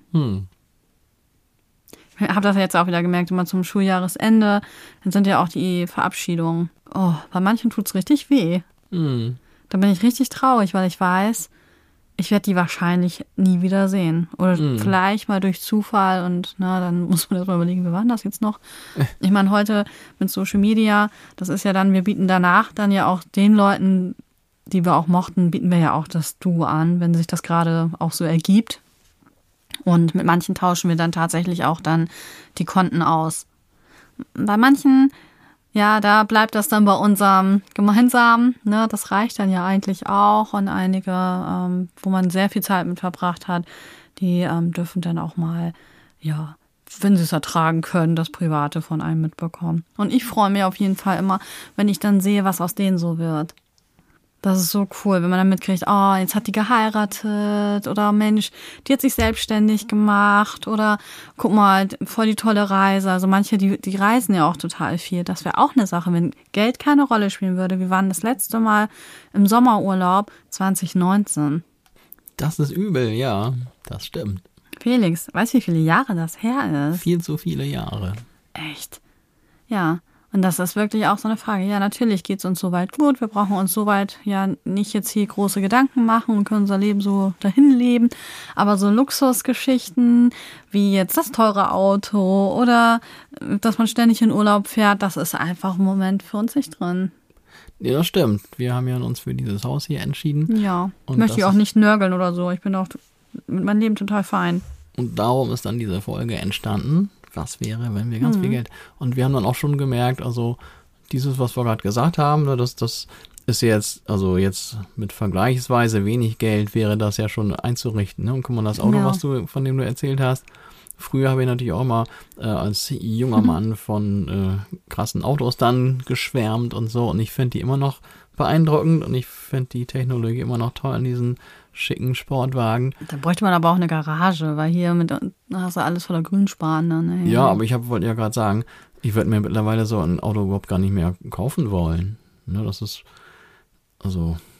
Ich habe das jetzt auch wieder gemerkt, immer zum Schuljahresende, dann sind ja auch die Verabschiedungen. Oh, bei manchen tut's richtig weh. Da bin ich richtig traurig, weil ich weiß, ich werde die wahrscheinlich nie wieder sehen. Oder vielleicht mal durch Zufall und dann muss man erst mal überlegen, wie war denn das jetzt noch? Ich meine, heute mit Social Media, das ist ja dann, wir bieten danach dann ja auch den Leuten, die wir auch mochten, bieten wir ja auch das Du an, wenn sich das gerade auch so ergibt. Und mit manchen tauschen wir dann tatsächlich auch dann die Konten aus. Bei manchen, ja, da bleibt das dann bei unserem gemeinsamen, ne, das reicht dann ja eigentlich auch. Und einige, wo man sehr viel Zeit mit verbracht hat, die dürfen dann auch mal, ja, wenn sie es ertragen können, das Private von einem mitbekommen. Und ich freue mich auf jeden Fall immer, wenn ich dann sehe, was aus denen so wird. Das ist so cool, wenn man dann mitkriegt, oh, jetzt hat die geheiratet oder Mensch, die hat sich selbstständig gemacht oder guck mal, voll die tolle Reise. Also manche, die reisen ja auch total viel. Das wäre auch eine Sache, wenn Geld keine Rolle spielen würde. Wir waren das letzte Mal im Sommerurlaub 2019. Das ist übel, ja, das stimmt. Felix, weißt du, wie viele Jahre das her ist? Viel zu viele Jahre. Echt? Ja. Und das ist wirklich auch so eine Frage. Ja, natürlich geht's uns soweit gut. Wir brauchen uns soweit ja nicht jetzt hier große Gedanken machen und können unser Leben so dahin leben. Aber so Luxusgeschichten wie jetzt das teure Auto oder dass man ständig in Urlaub fährt, das ist einfach im Moment für uns nicht drin. Ja, das stimmt. Wir haben ja uns für dieses Haus hier entschieden. Ja, und möchte ich auch nicht nörgeln oder so. Ich bin auch mit meinem Leben total fein. Und darum ist dann diese Folge entstanden. Was wäre, wenn wir ganz viel Geld... Und wir haben dann auch schon gemerkt, also dieses, was wir gerade gesagt haben, das ist jetzt, also jetzt mit vergleichsweise wenig Geld wäre das ja schon einzurichten. Ne? Und guck mal, das Auto, von dem du erzählt hast, früher habe ich natürlich auch mal als junger Mann von krassen Autos dann geschwärmt und so. Und ich finde die immer noch beeindruckend und ich finde die Technologie immer noch toll an diesen schicken Sportwagen. Da bräuchte man aber auch eine Garage, weil hier hast du alles voller Grünspan. Ne? Ja, aber wollte ja gerade sagen, ich würde mir mittlerweile so ein Auto überhaupt gar nicht mehr kaufen wollen. Ne, das ist, also,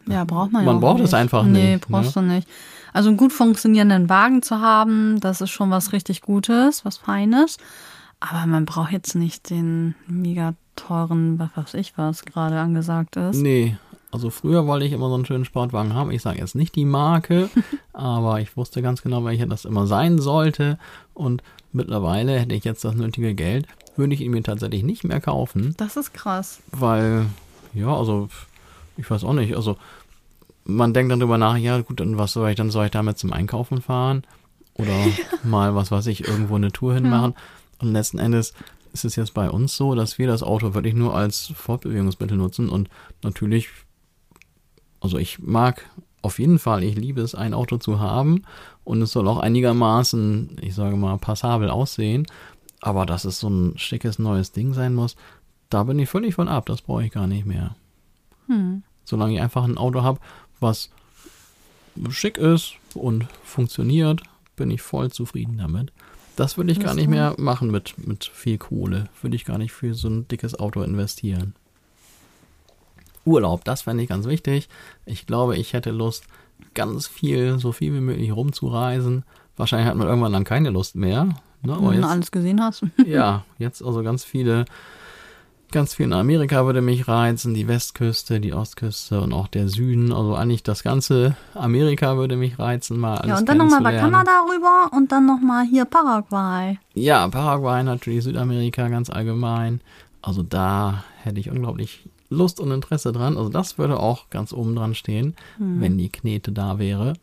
Ja, braucht man ja Man auch braucht nicht. es einfach Nee, nicht. brauchst du nicht. Also einen gut funktionierenden Wagen zu haben, das ist schon was richtig Gutes, was Feines. Aber man braucht jetzt nicht den mega teuren, was weiß ich, was gerade angesagt ist. Nee, also früher wollte ich immer so einen schönen Sportwagen haben. Ich sage jetzt nicht die Marke, aber ich wusste ganz genau, welcher das immer sein sollte. Und mittlerweile hätte ich jetzt das nötige Geld, würde ich ihn mir tatsächlich nicht mehr kaufen. Das ist krass. Weil, ja, also, ich weiß auch nicht, also, man denkt dann drüber nach, ja gut, und was soll ich dann? Soll ich damit zum Einkaufen fahren? Oder mal, was weiß ich, irgendwo eine Tour hinmachen? Und letzten Endes ist es jetzt bei uns so, dass wir das Auto wirklich nur als Fortbewegungsmittel nutzen und natürlich, also ich mag auf jeden Fall, ich liebe es, ein Auto zu haben und es soll auch einigermaßen, ich sage mal, passabel aussehen, aber dass es so ein schickes neues Ding sein muss, da bin ich völlig von ab, das brauche ich gar nicht mehr. Solange ich einfach ein Auto habe, was schick ist und funktioniert, bin ich voll zufrieden damit. Das würde ich gar nicht mehr machen mit viel Kohle. Würde ich gar nicht für so ein dickes Auto investieren. Urlaub, das fände ich ganz wichtig. Ich glaube, ich hätte Lust, ganz viel, so viel wie möglich rumzureisen. Wahrscheinlich hat man irgendwann dann keine Lust mehr. Ne? Aber Wenn du jetzt, alles gesehen hast. ja, jetzt also ganz viel in Amerika würde mich reizen, die Westküste, die Ostküste und auch der Süden. Also eigentlich das ganze Amerika würde mich reizen, mal alles Ja, und dann nochmal bei kennenzulernen. Kanada rüber und dann nochmal hier Paraguay. Ja, Paraguay natürlich, Südamerika ganz allgemein. Also da hätte ich unglaublich Lust und Interesse dran. Also das würde auch ganz oben dran stehen, wenn die Knete da wäre.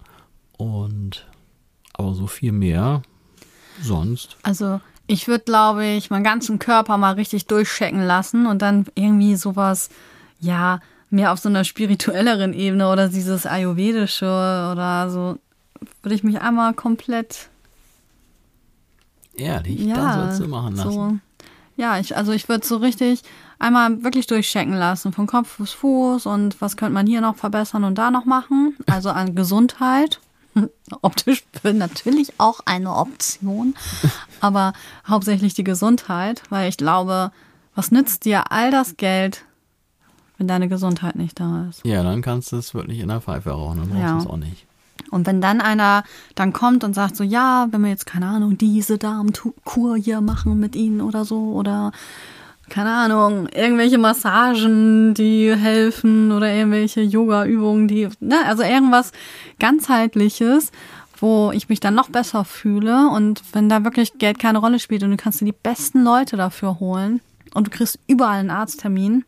Aber so viel mehr sonst. Also ich würde, glaube ich, meinen ganzen Körper mal richtig durchchecken lassen und dann irgendwie sowas, ja, mehr auf so einer spirituelleren Ebene oder dieses Ayurvedische oder so, würde ich mich einmal komplett, Ehrlich, ja, das würdest du machen lassen. so, ja, ich würde so richtig einmal wirklich durchchecken lassen, von Kopf bis Fuß und was könnte man hier noch verbessern und da noch machen, also an Gesundheit. Optisch natürlich auch eine Option, aber hauptsächlich die Gesundheit, weil ich glaube, was nützt dir all das Geld, wenn deine Gesundheit nicht da ist? Ja, dann kannst du es wirklich in der Pfeife rauchen, dann brauchst Ja. du es auch nicht. Und wenn dann einer dann kommt und sagt so, ja, wenn wir jetzt, keine Ahnung, diese Darmkur hier machen mit ihnen oder so oder keine Ahnung, irgendwelche Massagen, die helfen oder irgendwelche Yoga-Übungen, also irgendwas ganzheitliches, wo ich mich dann noch besser fühle und wenn da wirklich Geld keine Rolle spielt und du kannst dir die besten Leute dafür holen und du kriegst überall einen Arzttermin,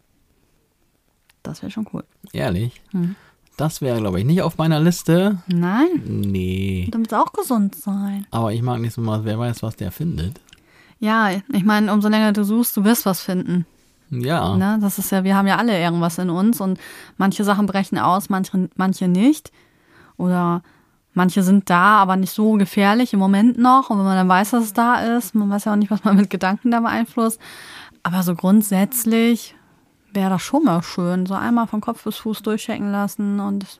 das wäre schon cool. Ehrlich? Das wäre, glaube ich, nicht auf meiner Liste. Nein, Nee. du musst auch gesund sein. Aber ich mag nicht so mal, wer weiß, was der findet. Ja, ich meine, umso länger du suchst, du wirst was finden. Ja. Ne? Das ist ja, wir haben ja alle irgendwas in uns und manche Sachen brechen aus, manche nicht. Oder manche sind da, aber nicht so gefährlich im Moment noch. Und wenn man dann weiß, dass es da ist, man weiß ja auch nicht, was man mit Gedanken da beeinflusst. Aber so grundsätzlich wäre das schon mal schön, so einmal von Kopf bis Fuß durchchecken lassen und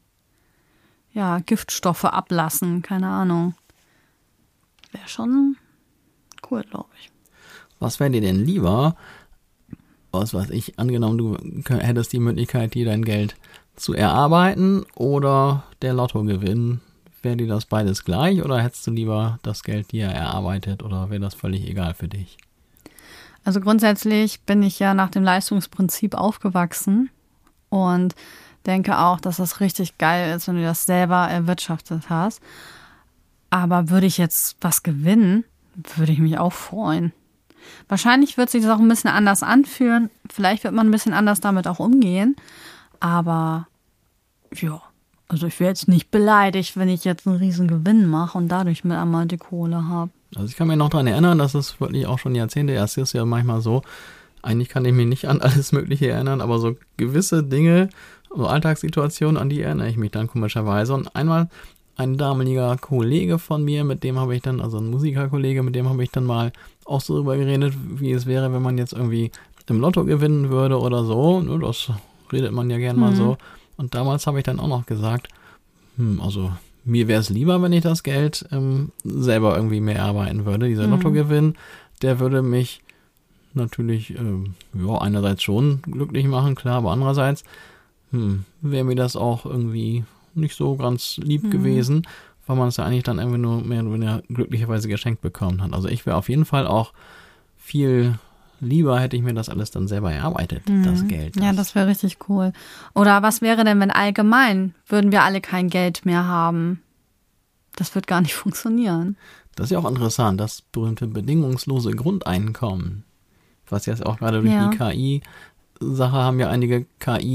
ja, Giftstoffe ablassen, keine Ahnung. Wäre schon cool, glaube ich. Was wäre dir denn lieber? Was weiß ich, angenommen, du hättest die Möglichkeit, dir dein Geld zu erarbeiten oder der Lottogewinn. Wäre dir das beides gleich oder hättest du lieber das Geld dir erarbeitet oder wäre das völlig egal für dich? Also grundsätzlich bin ich ja nach dem Leistungsprinzip aufgewachsen und denke auch, dass das richtig geil ist, wenn du das selber erwirtschaftet hast. Aber würde ich jetzt was gewinnen, würde ich mich auch freuen. Wahrscheinlich wird sich das auch ein bisschen anders anfühlen. Vielleicht wird man ein bisschen anders damit auch umgehen. Aber ja, also ich wäre jetzt nicht beleidigt, wenn ich jetzt einen riesen Gewinn mache und dadurch mit einmal die Kohle habe. Also ich kann mich noch daran erinnern, dass es wirklich auch schon Jahrzehnte erst ist, ja manchmal so, eigentlich kann ich mich nicht an alles Mögliche erinnern, aber so gewisse Dinge, so Alltagssituationen, an die erinnere ich mich dann komischerweise. Und einmal ein damaliger Kollege von mir, mit dem habe ich dann, also ein Musikerkollege, mit dem habe ich dann mal auch so drüber geredet, wie es wäre, wenn man jetzt irgendwie im Lotto gewinnen würde oder so. Das redet man ja gern mal so. Und damals habe ich dann auch noch gesagt, also mir wäre es lieber, wenn ich das Geld selber irgendwie mehr arbeiten würde. Dieser Lottogewinn, der würde mich natürlich, einerseits schon glücklich machen, klar, aber andererseits wäre mir das auch irgendwie nicht so ganz lieb gewesen, weil man es ja eigentlich dann irgendwie nur mehr oder weniger glücklicherweise geschenkt bekommen hat. Also ich wäre auf jeden Fall auch viel lieber, hätte ich mir das alles dann selber erarbeitet, das Geld. Ja, das wäre richtig cool. Oder was wäre denn, wenn allgemein würden wir alle kein Geld mehr haben? Das wird gar nicht funktionieren. Das ist ja auch interessant, das berühmte bedingungslose Grundeinkommen, was jetzt auch gerade durch die KI-Sache haben ja einige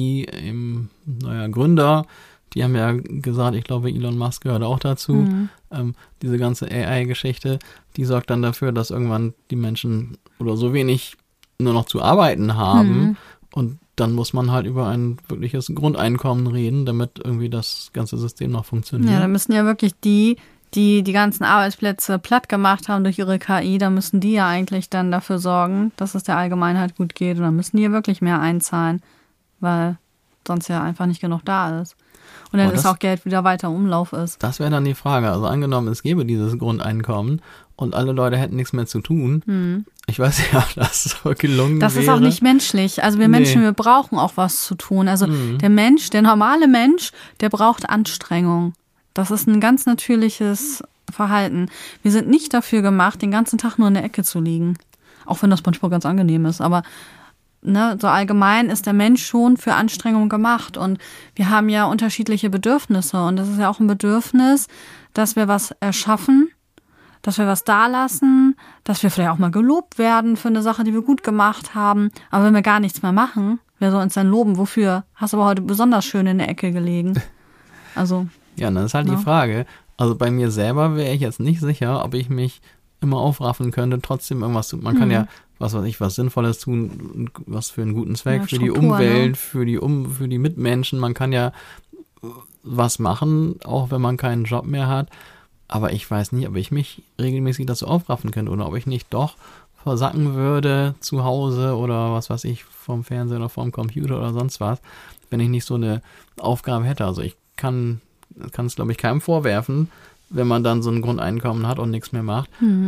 KI-Gründer, die haben ja gesagt, ich glaube Elon Musk gehört auch dazu, diese ganze AI-Geschichte, die sorgt dann dafür, dass irgendwann die Menschen oder so wenig nur noch zu arbeiten haben und dann muss man halt über ein wirkliches Grundeinkommen reden, damit irgendwie das ganze System noch funktioniert. Ja, da müssen ja wirklich die ganzen Arbeitsplätze platt gemacht haben durch ihre KI, da müssen die ja eigentlich dann dafür sorgen, dass es der Allgemeinheit gut geht und dann müssen die ja wirklich mehr einzahlen, weil sonst ja einfach nicht genug da ist. Und dann ist auch Geld wieder weiter im Umlauf ist. Das wäre dann die Frage. Also angenommen, es gäbe dieses Grundeinkommen und alle Leute hätten nichts mehr zu tun. Ich weiß ja, ob das so gelungen wäre. Das ist auch nicht menschlich. Also wir Menschen, wir brauchen auch was zu tun. Also der normale Mensch, der braucht Anstrengung. Das ist ein ganz natürliches Verhalten. Wir sind nicht dafür gemacht, den ganzen Tag nur in der Ecke zu liegen. Auch wenn das manchmal ganz angenehm ist. Aber so allgemein ist der Mensch schon für Anstrengung gemacht und wir haben ja unterschiedliche Bedürfnisse und das ist ja auch ein Bedürfnis, dass wir was erschaffen, dass wir was dalassen, dass wir vielleicht auch mal gelobt werden für eine Sache, die wir gut gemacht haben. Aber wenn wir gar nichts mehr machen, wer soll uns dann loben? Wofür? Hast du aber heute besonders schön in der Ecke gelegen. Also. Ja, dann ist halt die Frage, also bei mir selber wäre ich jetzt nicht sicher, ob ich mich immer aufraffen könnte, trotzdem irgendwas tun. Man kann ja was Sinnvolles tun, was für einen guten Zweck, für die Umwelt, für die Mitmenschen. Man kann ja was machen, auch wenn man keinen Job mehr hat. Aber ich weiß nicht, ob ich mich regelmäßig dazu aufraffen könnte oder ob ich nicht doch versacken würde zu Hause oder was weiß ich, vom Fernseher oder vom Computer oder sonst was, wenn ich nicht so eine Aufgabe hätte. Also ich kann es, glaube ich, keinem vorwerfen, wenn man dann so ein Grundeinkommen hat und nichts mehr macht.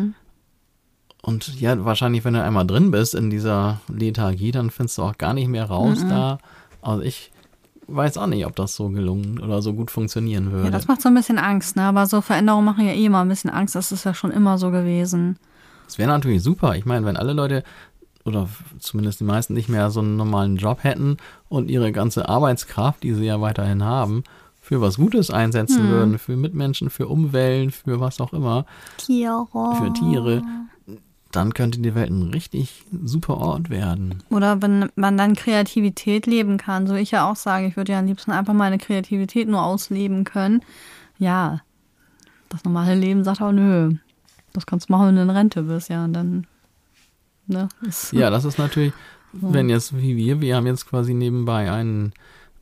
Und ja, wahrscheinlich, wenn du einmal drin bist in dieser Lethargie, dann findest du auch gar nicht mehr raus da. Also ich weiß auch nicht, ob das so gelungen oder so gut funktionieren würde. Ja, das macht so ein bisschen Angst, ne? Aber so Veränderungen machen ja immer ein bisschen Angst. Das ist ja schon immer so gewesen. Das wäre natürlich super. Ich meine, wenn alle Leute oder zumindest die meisten nicht mehr so einen normalen Job hätten und ihre ganze Arbeitskraft, die sie ja weiterhin haben, für was Gutes einsetzen würden, für Mitmenschen, für Umwelt, für was auch immer. Für Tiere. Dann könnte die Welt ein richtig super Ort werden. Oder wenn man dann Kreativität leben kann, so ich ja auch sage, ich würde ja am liebsten einfach meine Kreativität nur ausleben können. Ja, das normale Leben sagt auch, nö, das kannst du machen, wenn du in Rente bist, ja, und dann, ne. Ja, das ist natürlich, wenn jetzt wie wir haben jetzt quasi nebenbei ein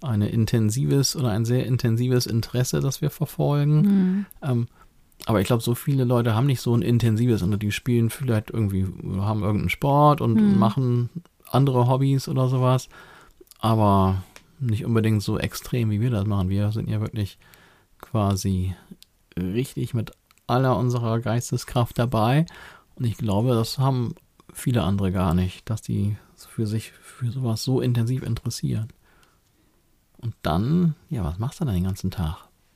sehr intensives Interesse, das wir verfolgen. Aber ich glaube, so viele Leute haben nicht so ein intensives und die spielen vielleicht irgendwie, haben irgendeinen Sport und machen andere Hobbys oder sowas, aber nicht unbedingt so extrem, wie wir das machen. Wir sind ja wirklich quasi richtig mit aller unserer Geisteskraft dabei und ich glaube, das haben viele andere gar nicht, dass die sich für sowas so intensiv interessieren. Und dann, ja, was machst du dann den ganzen Tag?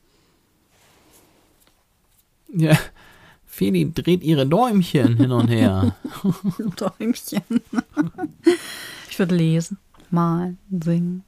Ja, Feli dreht ihre Däumchen hin und her. Däumchen. Ich würde lesen, malen, singen.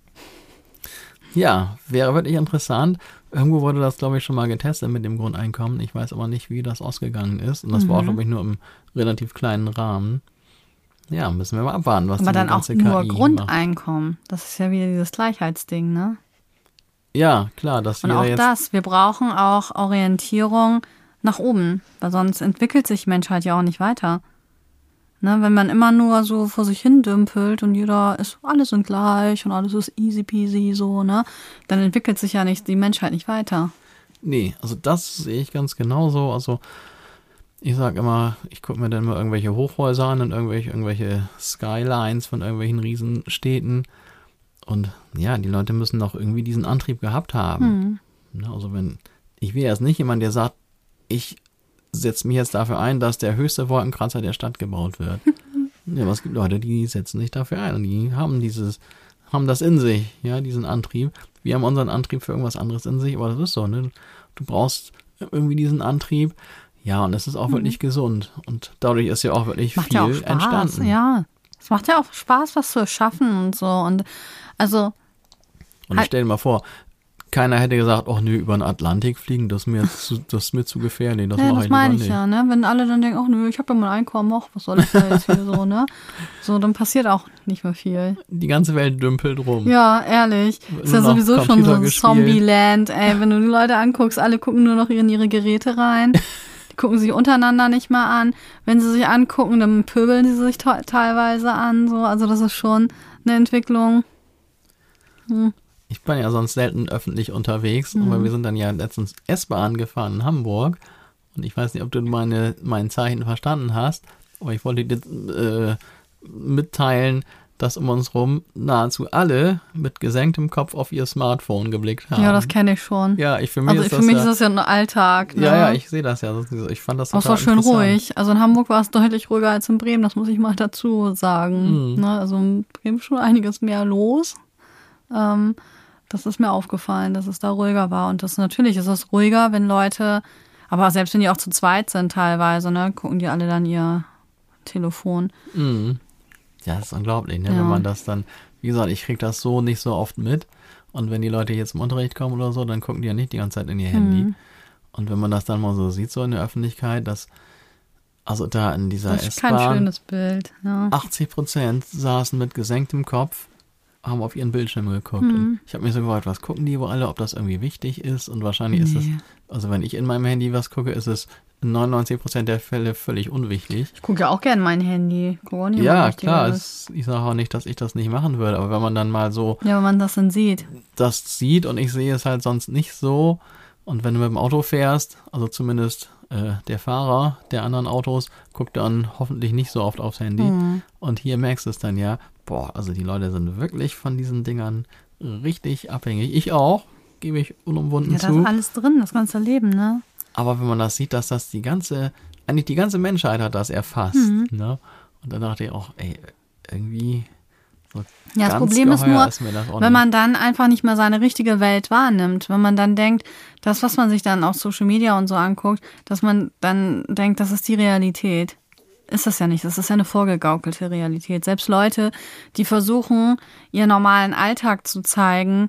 Ja, wäre wirklich interessant. Irgendwo wurde das, glaube ich, schon mal getestet mit dem Grundeinkommen. Ich weiß aber nicht, wie das ausgegangen ist. Und das war auch, glaube ich, nur im relativ kleinen Rahmen. Ja, müssen wir mal abwarten, was aber die ganze KI Aber dann auch nur macht. Grundeinkommen. Das ist ja wieder dieses Gleichheitsding, ne? Ja, klar. Dass und auch wir brauchen auch Orientierung nach oben, weil sonst entwickelt sich Menschheit ja auch nicht weiter. Ne, wenn man immer nur so vor sich hin dümpelt und alle sind gleich und alles ist easy peasy so, ne, dann entwickelt sich ja die Menschheit nicht weiter. Nee, also das sehe ich ganz genauso. Also ich sag immer, ich gucke mir dann mal irgendwelche Hochhäuser an und irgendwelche Skylines von irgendwelchen Riesenstädten. Und ja, die Leute müssen doch irgendwie diesen Antrieb gehabt haben. Also ich wäre jetzt nicht jemand, der sagt, ich setze mich jetzt dafür ein, dass der höchste Wolkenkratzer der Stadt gebaut wird. Ja, aber es gibt Leute, die setzen sich dafür ein und die haben dieses haben das in sich, ja, diesen Antrieb. Wir haben unseren Antrieb für irgendwas anderes in sich, aber das ist so, ne? Du brauchst irgendwie diesen Antrieb. Ja, und es ist auch wirklich gesund. Und dadurch ist ja auch wirklich macht viel ja auch Spaß, entstanden. ja. Es macht ja auch Spaß, was zu erschaffen und so. Und also. Und stell dir mal vor, keiner hätte gesagt, ach nö, über den Atlantik fliegen, das ist mir zu gefährlich, das mache das ich meine lieber ich nicht. ja, ne? Wenn alle dann denken, ach nö, ich habe ja mein Einkommen, ach, was soll ich da jetzt hier so, ne? So, dann passiert auch nicht mehr viel. Die ganze Welt dümpelt rum. Ja, ehrlich. Ist ja Nur noch sowieso schon Computer so ein gespielt. Zombie-Land, ey. Wenn du die Leute anguckst, alle gucken nur noch in ihre Geräte rein. Die gucken sich untereinander nicht mal an. Wenn sie sich angucken, dann pöbeln sie sich teilweise an, so. Also das ist schon eine Entwicklung. Ich bin ja sonst selten öffentlich unterwegs, aber wir sind dann ja letztens S-Bahn gefahren in Hamburg und ich weiß nicht, ob du mein Zeichen verstanden hast, aber ich wollte dir mitteilen, dass um uns rum nahezu alle mit gesenktem Kopf auf ihr Smartphone geblickt haben. Ja, das kenne ich schon. Ja, für mich Also für mich ist das ja ein Alltag. Ne? Ja, ich sehe das ja. Ich fand das auch total so schön interessant. ruhig. Also in Hamburg war es deutlich ruhiger als in Bremen, das muss ich mal dazu sagen. Ne? Also in Bremen ist schon einiges mehr los. Das ist mir aufgefallen, dass es da ruhiger war. Und natürlich ist es ruhiger, wenn Leute, aber selbst wenn die auch zu zweit sind teilweise, ne, gucken die alle dann ihr Telefon. Ja, das ist unglaublich, ne? Ja. Wenn man das dann, wie gesagt, ich krieg das so nicht so oft mit. Und wenn die Leute jetzt im Unterricht kommen oder so, dann gucken die ja nicht die ganze Zeit in ihr Handy. Und wenn man das dann mal so sieht, so in der Öffentlichkeit, dass, also da in dieser Das ist kein S-Bahn, schönes Bild. Ja. 80% saßen mit gesenktem Kopf, haben auf ihren Bildschirm geguckt. Und ich habe mir so gefragt, was gucken die wohl alle, ob das irgendwie wichtig ist. Und wahrscheinlich ist es, also wenn ich in meinem Handy was gucke, ist es in 99% der Fälle völlig unwichtig. Ich gucke ja auch gerne mein Handy. Ja, klar. Ich sage auch nicht, dass ich das nicht machen würde. Aber wenn man dann mal so Ja, wenn man das dann sieht. das sieht und ich sehe es halt sonst nicht so. Und wenn du mit dem Auto fährst, also zumindest der Fahrer der anderen Autos, guckt dann hoffentlich nicht so oft aufs Handy. Und hier merkst du es dann ja, also die Leute sind wirklich von diesen Dingern richtig abhängig. Ich auch, gebe ich unumwunden Ja, da zu. ist alles drin, das ganze Leben, ne? Aber wenn man das sieht, dass das eigentlich die ganze Menschheit hat das erfasst. Ne? Und dann dachte ich auch, ey, irgendwie so Ja, das ganz Problem ist geheuer nur, ist mir das auch wenn nicht. man dann einfach nicht mehr seine richtige Welt wahrnimmt, wenn man dann denkt, das, was man sich dann auf Social Media und so anguckt, dass man dann denkt, das ist die Realität. Ist das ja nicht. Das ist ja eine vorgegaukelte Realität. Selbst Leute, die versuchen, ihren normalen Alltag zu zeigen,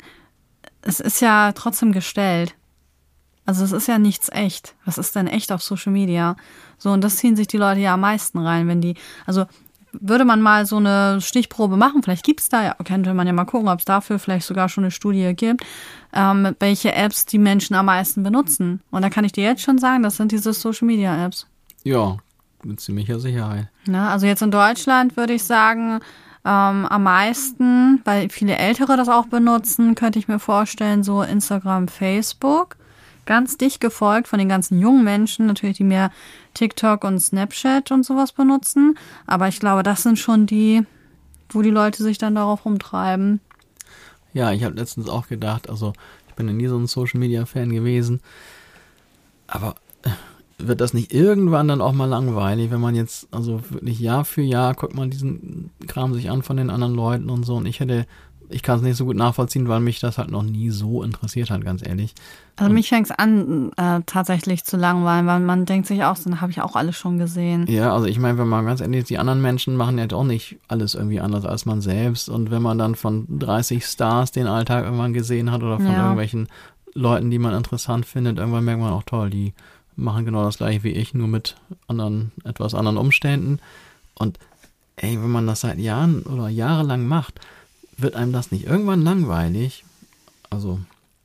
es ist ja trotzdem gestellt. Also es ist ja nichts echt. Was ist denn echt auf Social Media? So, und das ziehen sich die Leute ja am meisten rein, wenn die, also würde man mal so eine Stichprobe machen, vielleicht gibt's da ja, könnte man ja mal gucken, ob es dafür vielleicht sogar schon eine Studie gibt, welche Apps die Menschen am meisten benutzen. Und da kann ich dir jetzt schon sagen, das sind diese Social Media Apps. Ja, mit ziemlicher Sicherheit. Ne? Also jetzt in Deutschland würde ich sagen, am meisten, weil viele Ältere das auch benutzen, könnte ich mir vorstellen, so Instagram, Facebook. Ganz dicht gefolgt von den ganzen jungen Menschen, natürlich, die mehr TikTok und Snapchat und sowas benutzen. Aber ich glaube, das sind schon die, wo die Leute sich dann darauf rumtreiben. Ja, ich habe letztens auch gedacht, also ich bin ja nie so ein Social-Media-Fan gewesen, aber wird das nicht irgendwann dann auch mal langweilig, wenn man jetzt, also wirklich Jahr für Jahr guckt man diesen Kram sich an von den anderen Leuten und so, und ich kann es nicht so gut nachvollziehen, weil mich das halt noch nie so interessiert hat, ganz ehrlich. Also mich fängt es an, tatsächlich zu langweilen, weil man denkt sich auch, dann habe ich auch alles schon gesehen. Ja, also ich meine, wenn man ganz ehrlich ist, die anderen Menschen machen ja auch nicht alles irgendwie anders als man selbst, und wenn man dann von 30 Stars den Alltag irgendwann gesehen hat oder von irgendwelchen Leuten, die man interessant findet, irgendwann merkt man auch, toll, die machen genau das gleiche wie ich, nur mit etwas anderen Umständen. Und ey, wenn man das seit Jahren oder jahrelang macht, wird einem das nicht irgendwann langweilig? Also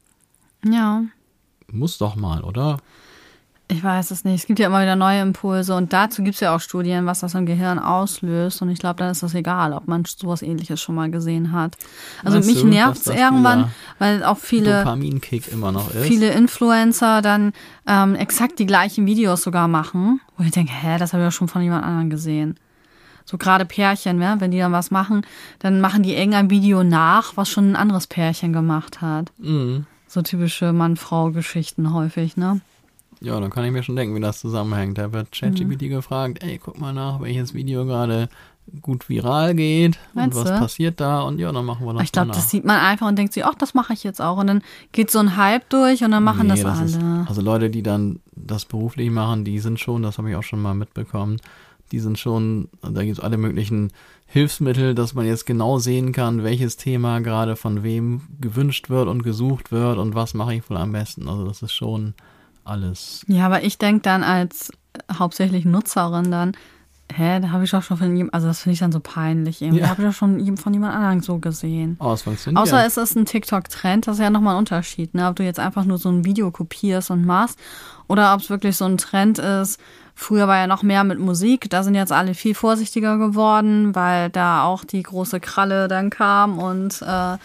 Ja. muss doch mal, oder? Ich weiß es nicht. Es gibt ja immer wieder neue Impulse und dazu gibt es ja auch Studien, was das im Gehirn auslöst. Und ich glaube, dann ist das egal, ob man sowas Ähnliches schon mal gesehen hat. Also Meinst mich du, nervt es dass das irgendwann, weil auch viele Dopaminkick immer noch ist? viele Influencer dann exakt die gleichen Videos sogar machen, wo ich denke, das habe ich ja schon von jemand anderem gesehen. So gerade Pärchen, ja, wenn die dann was machen, dann machen die irgendein Video nach, was schon ein anderes Pärchen gemacht hat. So typische Mann-Frau-Geschichten häufig, ne? Ja, dann kann ich mir schon denken, wie das zusammenhängt. Da wird ChatGPT gefragt, ey, guck mal nach, welches Video gerade gut viral geht Meinst und was du? passiert da und ja, dann machen wir das Ich glaube, danach. das sieht man einfach und denkt sich, ach, das mache ich jetzt auch. Und dann geht so ein Hype durch und dann machen das alle. Also Leute, die dann das beruflich machen, die sind schon, das habe ich auch schon mal mitbekommen, die sind schon, da gibt es alle möglichen Hilfsmittel, dass man jetzt genau sehen kann, welches Thema gerade von wem gewünscht wird und gesucht wird und was mache ich wohl am besten. Also das ist schon alles. Ja, aber ich denke dann als hauptsächlich Nutzerin dann, da habe ich doch schon von jemandem, also das finde ich dann so peinlich irgendwie, Ja. habe ich doch schon von jemand anderem so gesehen. Oh, es funktioniert. Außer es ist ein TikTok-Trend, das ist ja nochmal ein Unterschied, ne? Ob du jetzt einfach nur so ein Video kopierst und machst oder ob es wirklich so ein Trend ist. Früher war ja noch mehr mit Musik, da sind jetzt alle viel vorsichtiger geworden, weil da auch die große Kralle dann kam und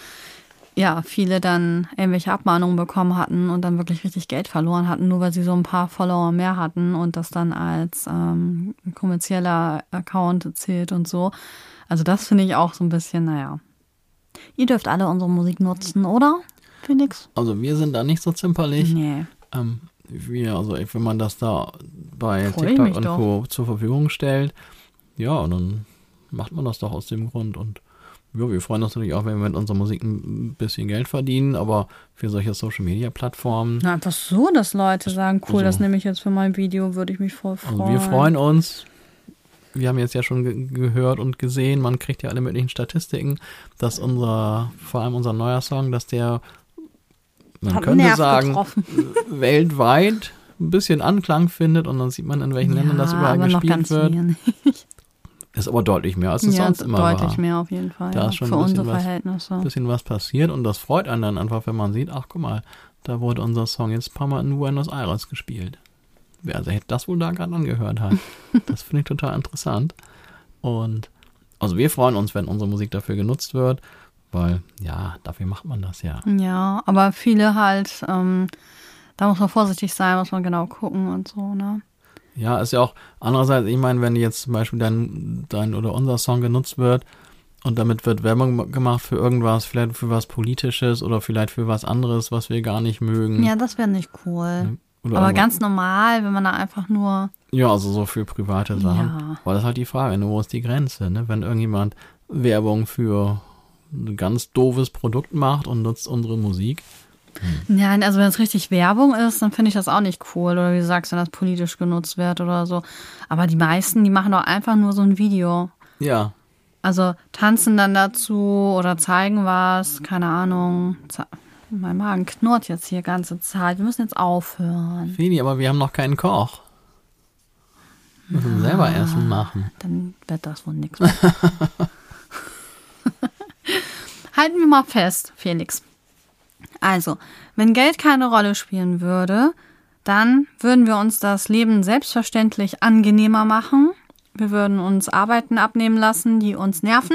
viele dann irgendwelche Abmahnungen bekommen hatten und dann wirklich richtig Geld verloren hatten, nur weil sie so ein paar Follower mehr hatten und das dann als kommerzieller Account zählt und so. Also das finde ich auch so ein bisschen, naja. Ihr dürft alle unsere Musik nutzen, oder, Felix? Also wir sind da nicht so zimperlich. Nee. Wenn man das da bei Freu ich TikTok mich und doch. Co. zur Verfügung stellt, ja, und dann macht man das doch aus dem Grund und ja, wir freuen uns natürlich auch, wenn wir mit unserer Musik ein bisschen Geld verdienen, aber für solche Social-Media-Plattformen, Na, einfach so, dass Leute sagen, cool, also- das nehme ich jetzt für mein Video, würde ich mich voll freuen. also wir freuen uns. Wir haben jetzt ja schon gehört und gesehen, man kriegt ja alle möglichen Statistiken, dass vor allem unser neuer Song, dass der, man Hat einen könnte Nerv sagen, getroffen. weltweit ein bisschen Anklang findet und dann sieht man, in welchen Ländern das überall aber noch gespielt ganz wird. wenig. Ist aber deutlich mehr, als es Ja, sonst immer war. deutlich mehr auf jeden Fall. Da ja, ist schon für ein bisschen unsere was- Verhältnisse. Ein bisschen was passiert und das freut einen dann einfach, wenn man sieht, ach guck mal, da wurde unser Song jetzt ein paar Mal in Buenos Aires gespielt. Wer also hätte das wohl da gerade angehört hat. Das finde ich total interessant. Und also wir freuen uns, wenn unsere Musik dafür genutzt wird, weil ja, dafür macht man das ja. Ja, aber viele halt, da muss man vorsichtig sein, muss man genau gucken und so, ne? Ja, ist ja auch andererseits, ich meine, wenn jetzt zum Beispiel dein oder unser Song genutzt wird und damit wird Werbung gemacht für irgendwas, vielleicht für was Politisches oder vielleicht für was anderes, was wir gar nicht mögen. Ja, das wäre nicht cool. Oder Aber irgendwas- ganz normal, wenn man da einfach nur, Ja, also so für private Sachen. Ja. Aber das ist halt die Frage, ne, wo ist die Grenze, ne? Wenn irgendjemand Werbung für ein ganz doofes Produkt macht und nutzt unsere Musik. ja, also wenn es richtig Werbung ist, dann finde ich das auch nicht cool. Oder wie du sagst, wenn das politisch genutzt wird oder so. Aber die meisten, die machen doch einfach nur so ein Video. Ja, Also tanzen dann dazu oder zeigen was, keine Ahnung. Mein Magen knurrt jetzt hier ganze Zeit. Wir müssen jetzt aufhören. Feli, aber wir haben noch keinen Koch. Wir müssen selber Essen machen. Dann wird das wohl nichts mehr. Halten wir mal fest, Felix. Also, wenn Geld keine Rolle spielen würde, dann würden wir uns das Leben selbstverständlich angenehmer machen. Wir würden uns Arbeiten abnehmen lassen, die uns nerven.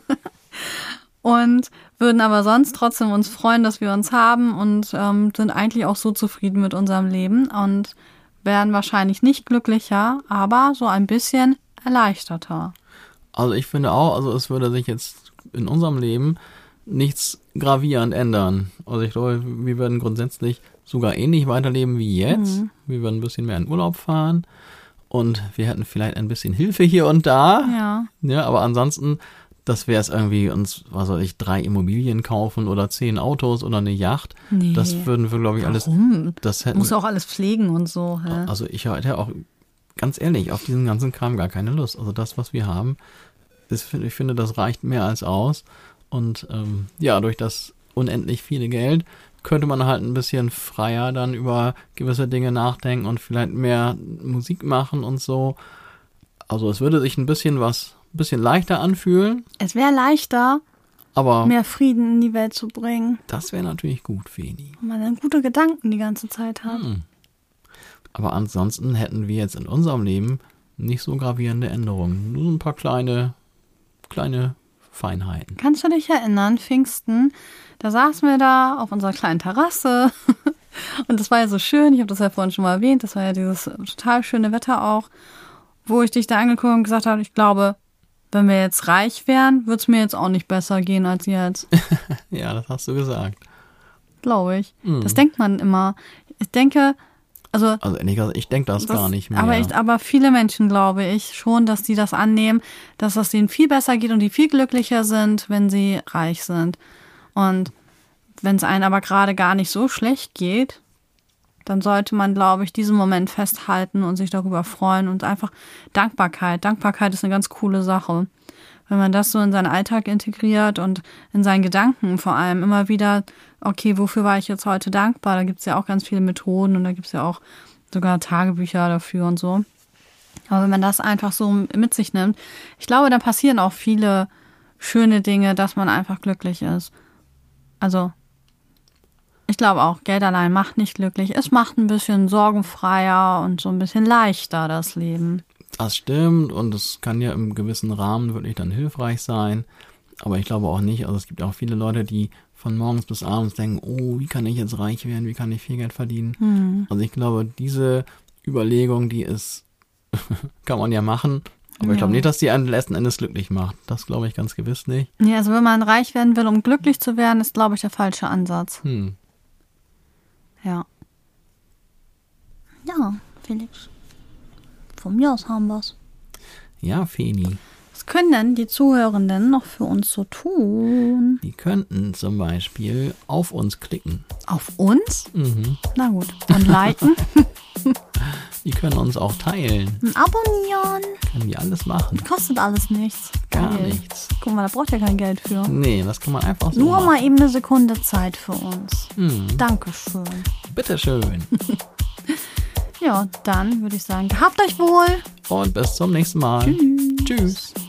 Und würden aber sonst trotzdem uns freuen, dass wir uns haben und sind eigentlich auch so zufrieden mit unserem Leben und wären wahrscheinlich nicht glücklicher, aber so ein bisschen erleichterter. Also ich finde auch, also es würde sich jetzt in unserem Leben nichts gravierend ändern. Also ich glaube, wir würden grundsätzlich sogar ähnlich weiterleben wie jetzt. Wir würden ein bisschen mehr in Urlaub fahren und wir hätten vielleicht ein bisschen Hilfe hier und da. Ja. Ja, aber ansonsten, das wäre es irgendwie uns, was weiß ich, 3 Immobilien kaufen oder 10 Autos oder eine Yacht. Nee. Das würden wir, glaube ich, alles. Warum? Das hätten, Muss auch alles pflegen und so. Hä? also ich hätte auch, ganz ehrlich, auf diesen ganzen Kram gar keine Lust. Also das, was wir haben, ich finde, das reicht mehr als aus. Und durch das unendlich viele Geld könnte man halt ein bisschen freier dann über gewisse Dinge nachdenken und vielleicht mehr Musik machen und so. Also es würde sich ein bisschen leichter anfühlen, Es wäre leichter, aber mehr Frieden in die Welt zu bringen, das wäre natürlich gut, Feni. wenn man dann gute Gedanken die ganze Zeit hat. Aber ansonsten hätten wir jetzt in unserem Leben nicht so gravierende Änderungen. Nur ein paar kleine Feinheiten. Kannst du dich erinnern, Pfingsten, da saßen wir da auf unserer kleinen Terrasse und das war ja so schön, ich habe das ja vorhin schon mal erwähnt, das war ja dieses total schöne Wetter auch, wo ich dich da angeguckt und gesagt habe, ich glaube, wenn wir jetzt reich wären, würde es mir jetzt auch nicht besser gehen als jetzt. Ja, das hast du gesagt. Glaube ich. Das denkt man immer. Ich denke, Also ehrlich gesagt, ich denke das gar nicht mehr. Aber viele Menschen, glaube ich, schon, dass die das annehmen, dass es denen viel besser geht und die viel glücklicher sind, wenn sie reich sind. Und wenn es einem aber gerade gar nicht so schlecht geht, dann sollte man, glaube ich, diesen Moment festhalten und sich darüber freuen und einfach Dankbarkeit. Dankbarkeit ist eine ganz coole Sache. Wenn man das so in seinen Alltag integriert und in seinen Gedanken vor allem immer wieder, okay, wofür war ich jetzt heute dankbar? Da gibt es ja auch ganz viele Methoden und da gibt es ja auch sogar Tagebücher dafür und so. Aber wenn man das einfach so mit sich nimmt, ich glaube, da passieren auch viele schöne Dinge, dass man einfach glücklich ist. Also, ich glaube auch, Geld allein macht nicht glücklich. Es macht ein bisschen sorgenfreier und so ein bisschen leichter das Leben. Das stimmt und es kann ja im gewissen Rahmen wirklich dann hilfreich sein, aber ich glaube auch nicht, also es gibt auch viele Leute, die von morgens bis abends denken, oh, wie kann ich jetzt reich werden, wie kann ich viel Geld verdienen? Also ich glaube, diese Überlegung, die ist, kann man ja machen, aber ich glaube nicht, dass die einen letzten Endes glücklich macht. Das glaube ich ganz gewiss nicht. Ja, also wenn man reich werden will, um glücklich zu werden, ist, glaube ich, der falsche Ansatz. Ja. Ja, Felix. Von mir aus haben wir's. Ja, Feni. Was können denn die Zuhörenden noch für uns so tun? Die könnten zum Beispiel auf uns klicken. Auf uns? Na gut. Und liken? Die können uns auch teilen. Und abonnieren. Können die alles machen. Kostet alles nichts. Gar Geil. nichts. Guck mal, da braucht ja kein Geld für. Nee, das kann man einfach so Nur machen. mal eben eine Sekunde Zeit für uns. Dankeschön. Bitteschön. Ja, dann würde ich sagen, gehabt euch wohl. Und bis zum nächsten Mal. Tschüss. Tschüss.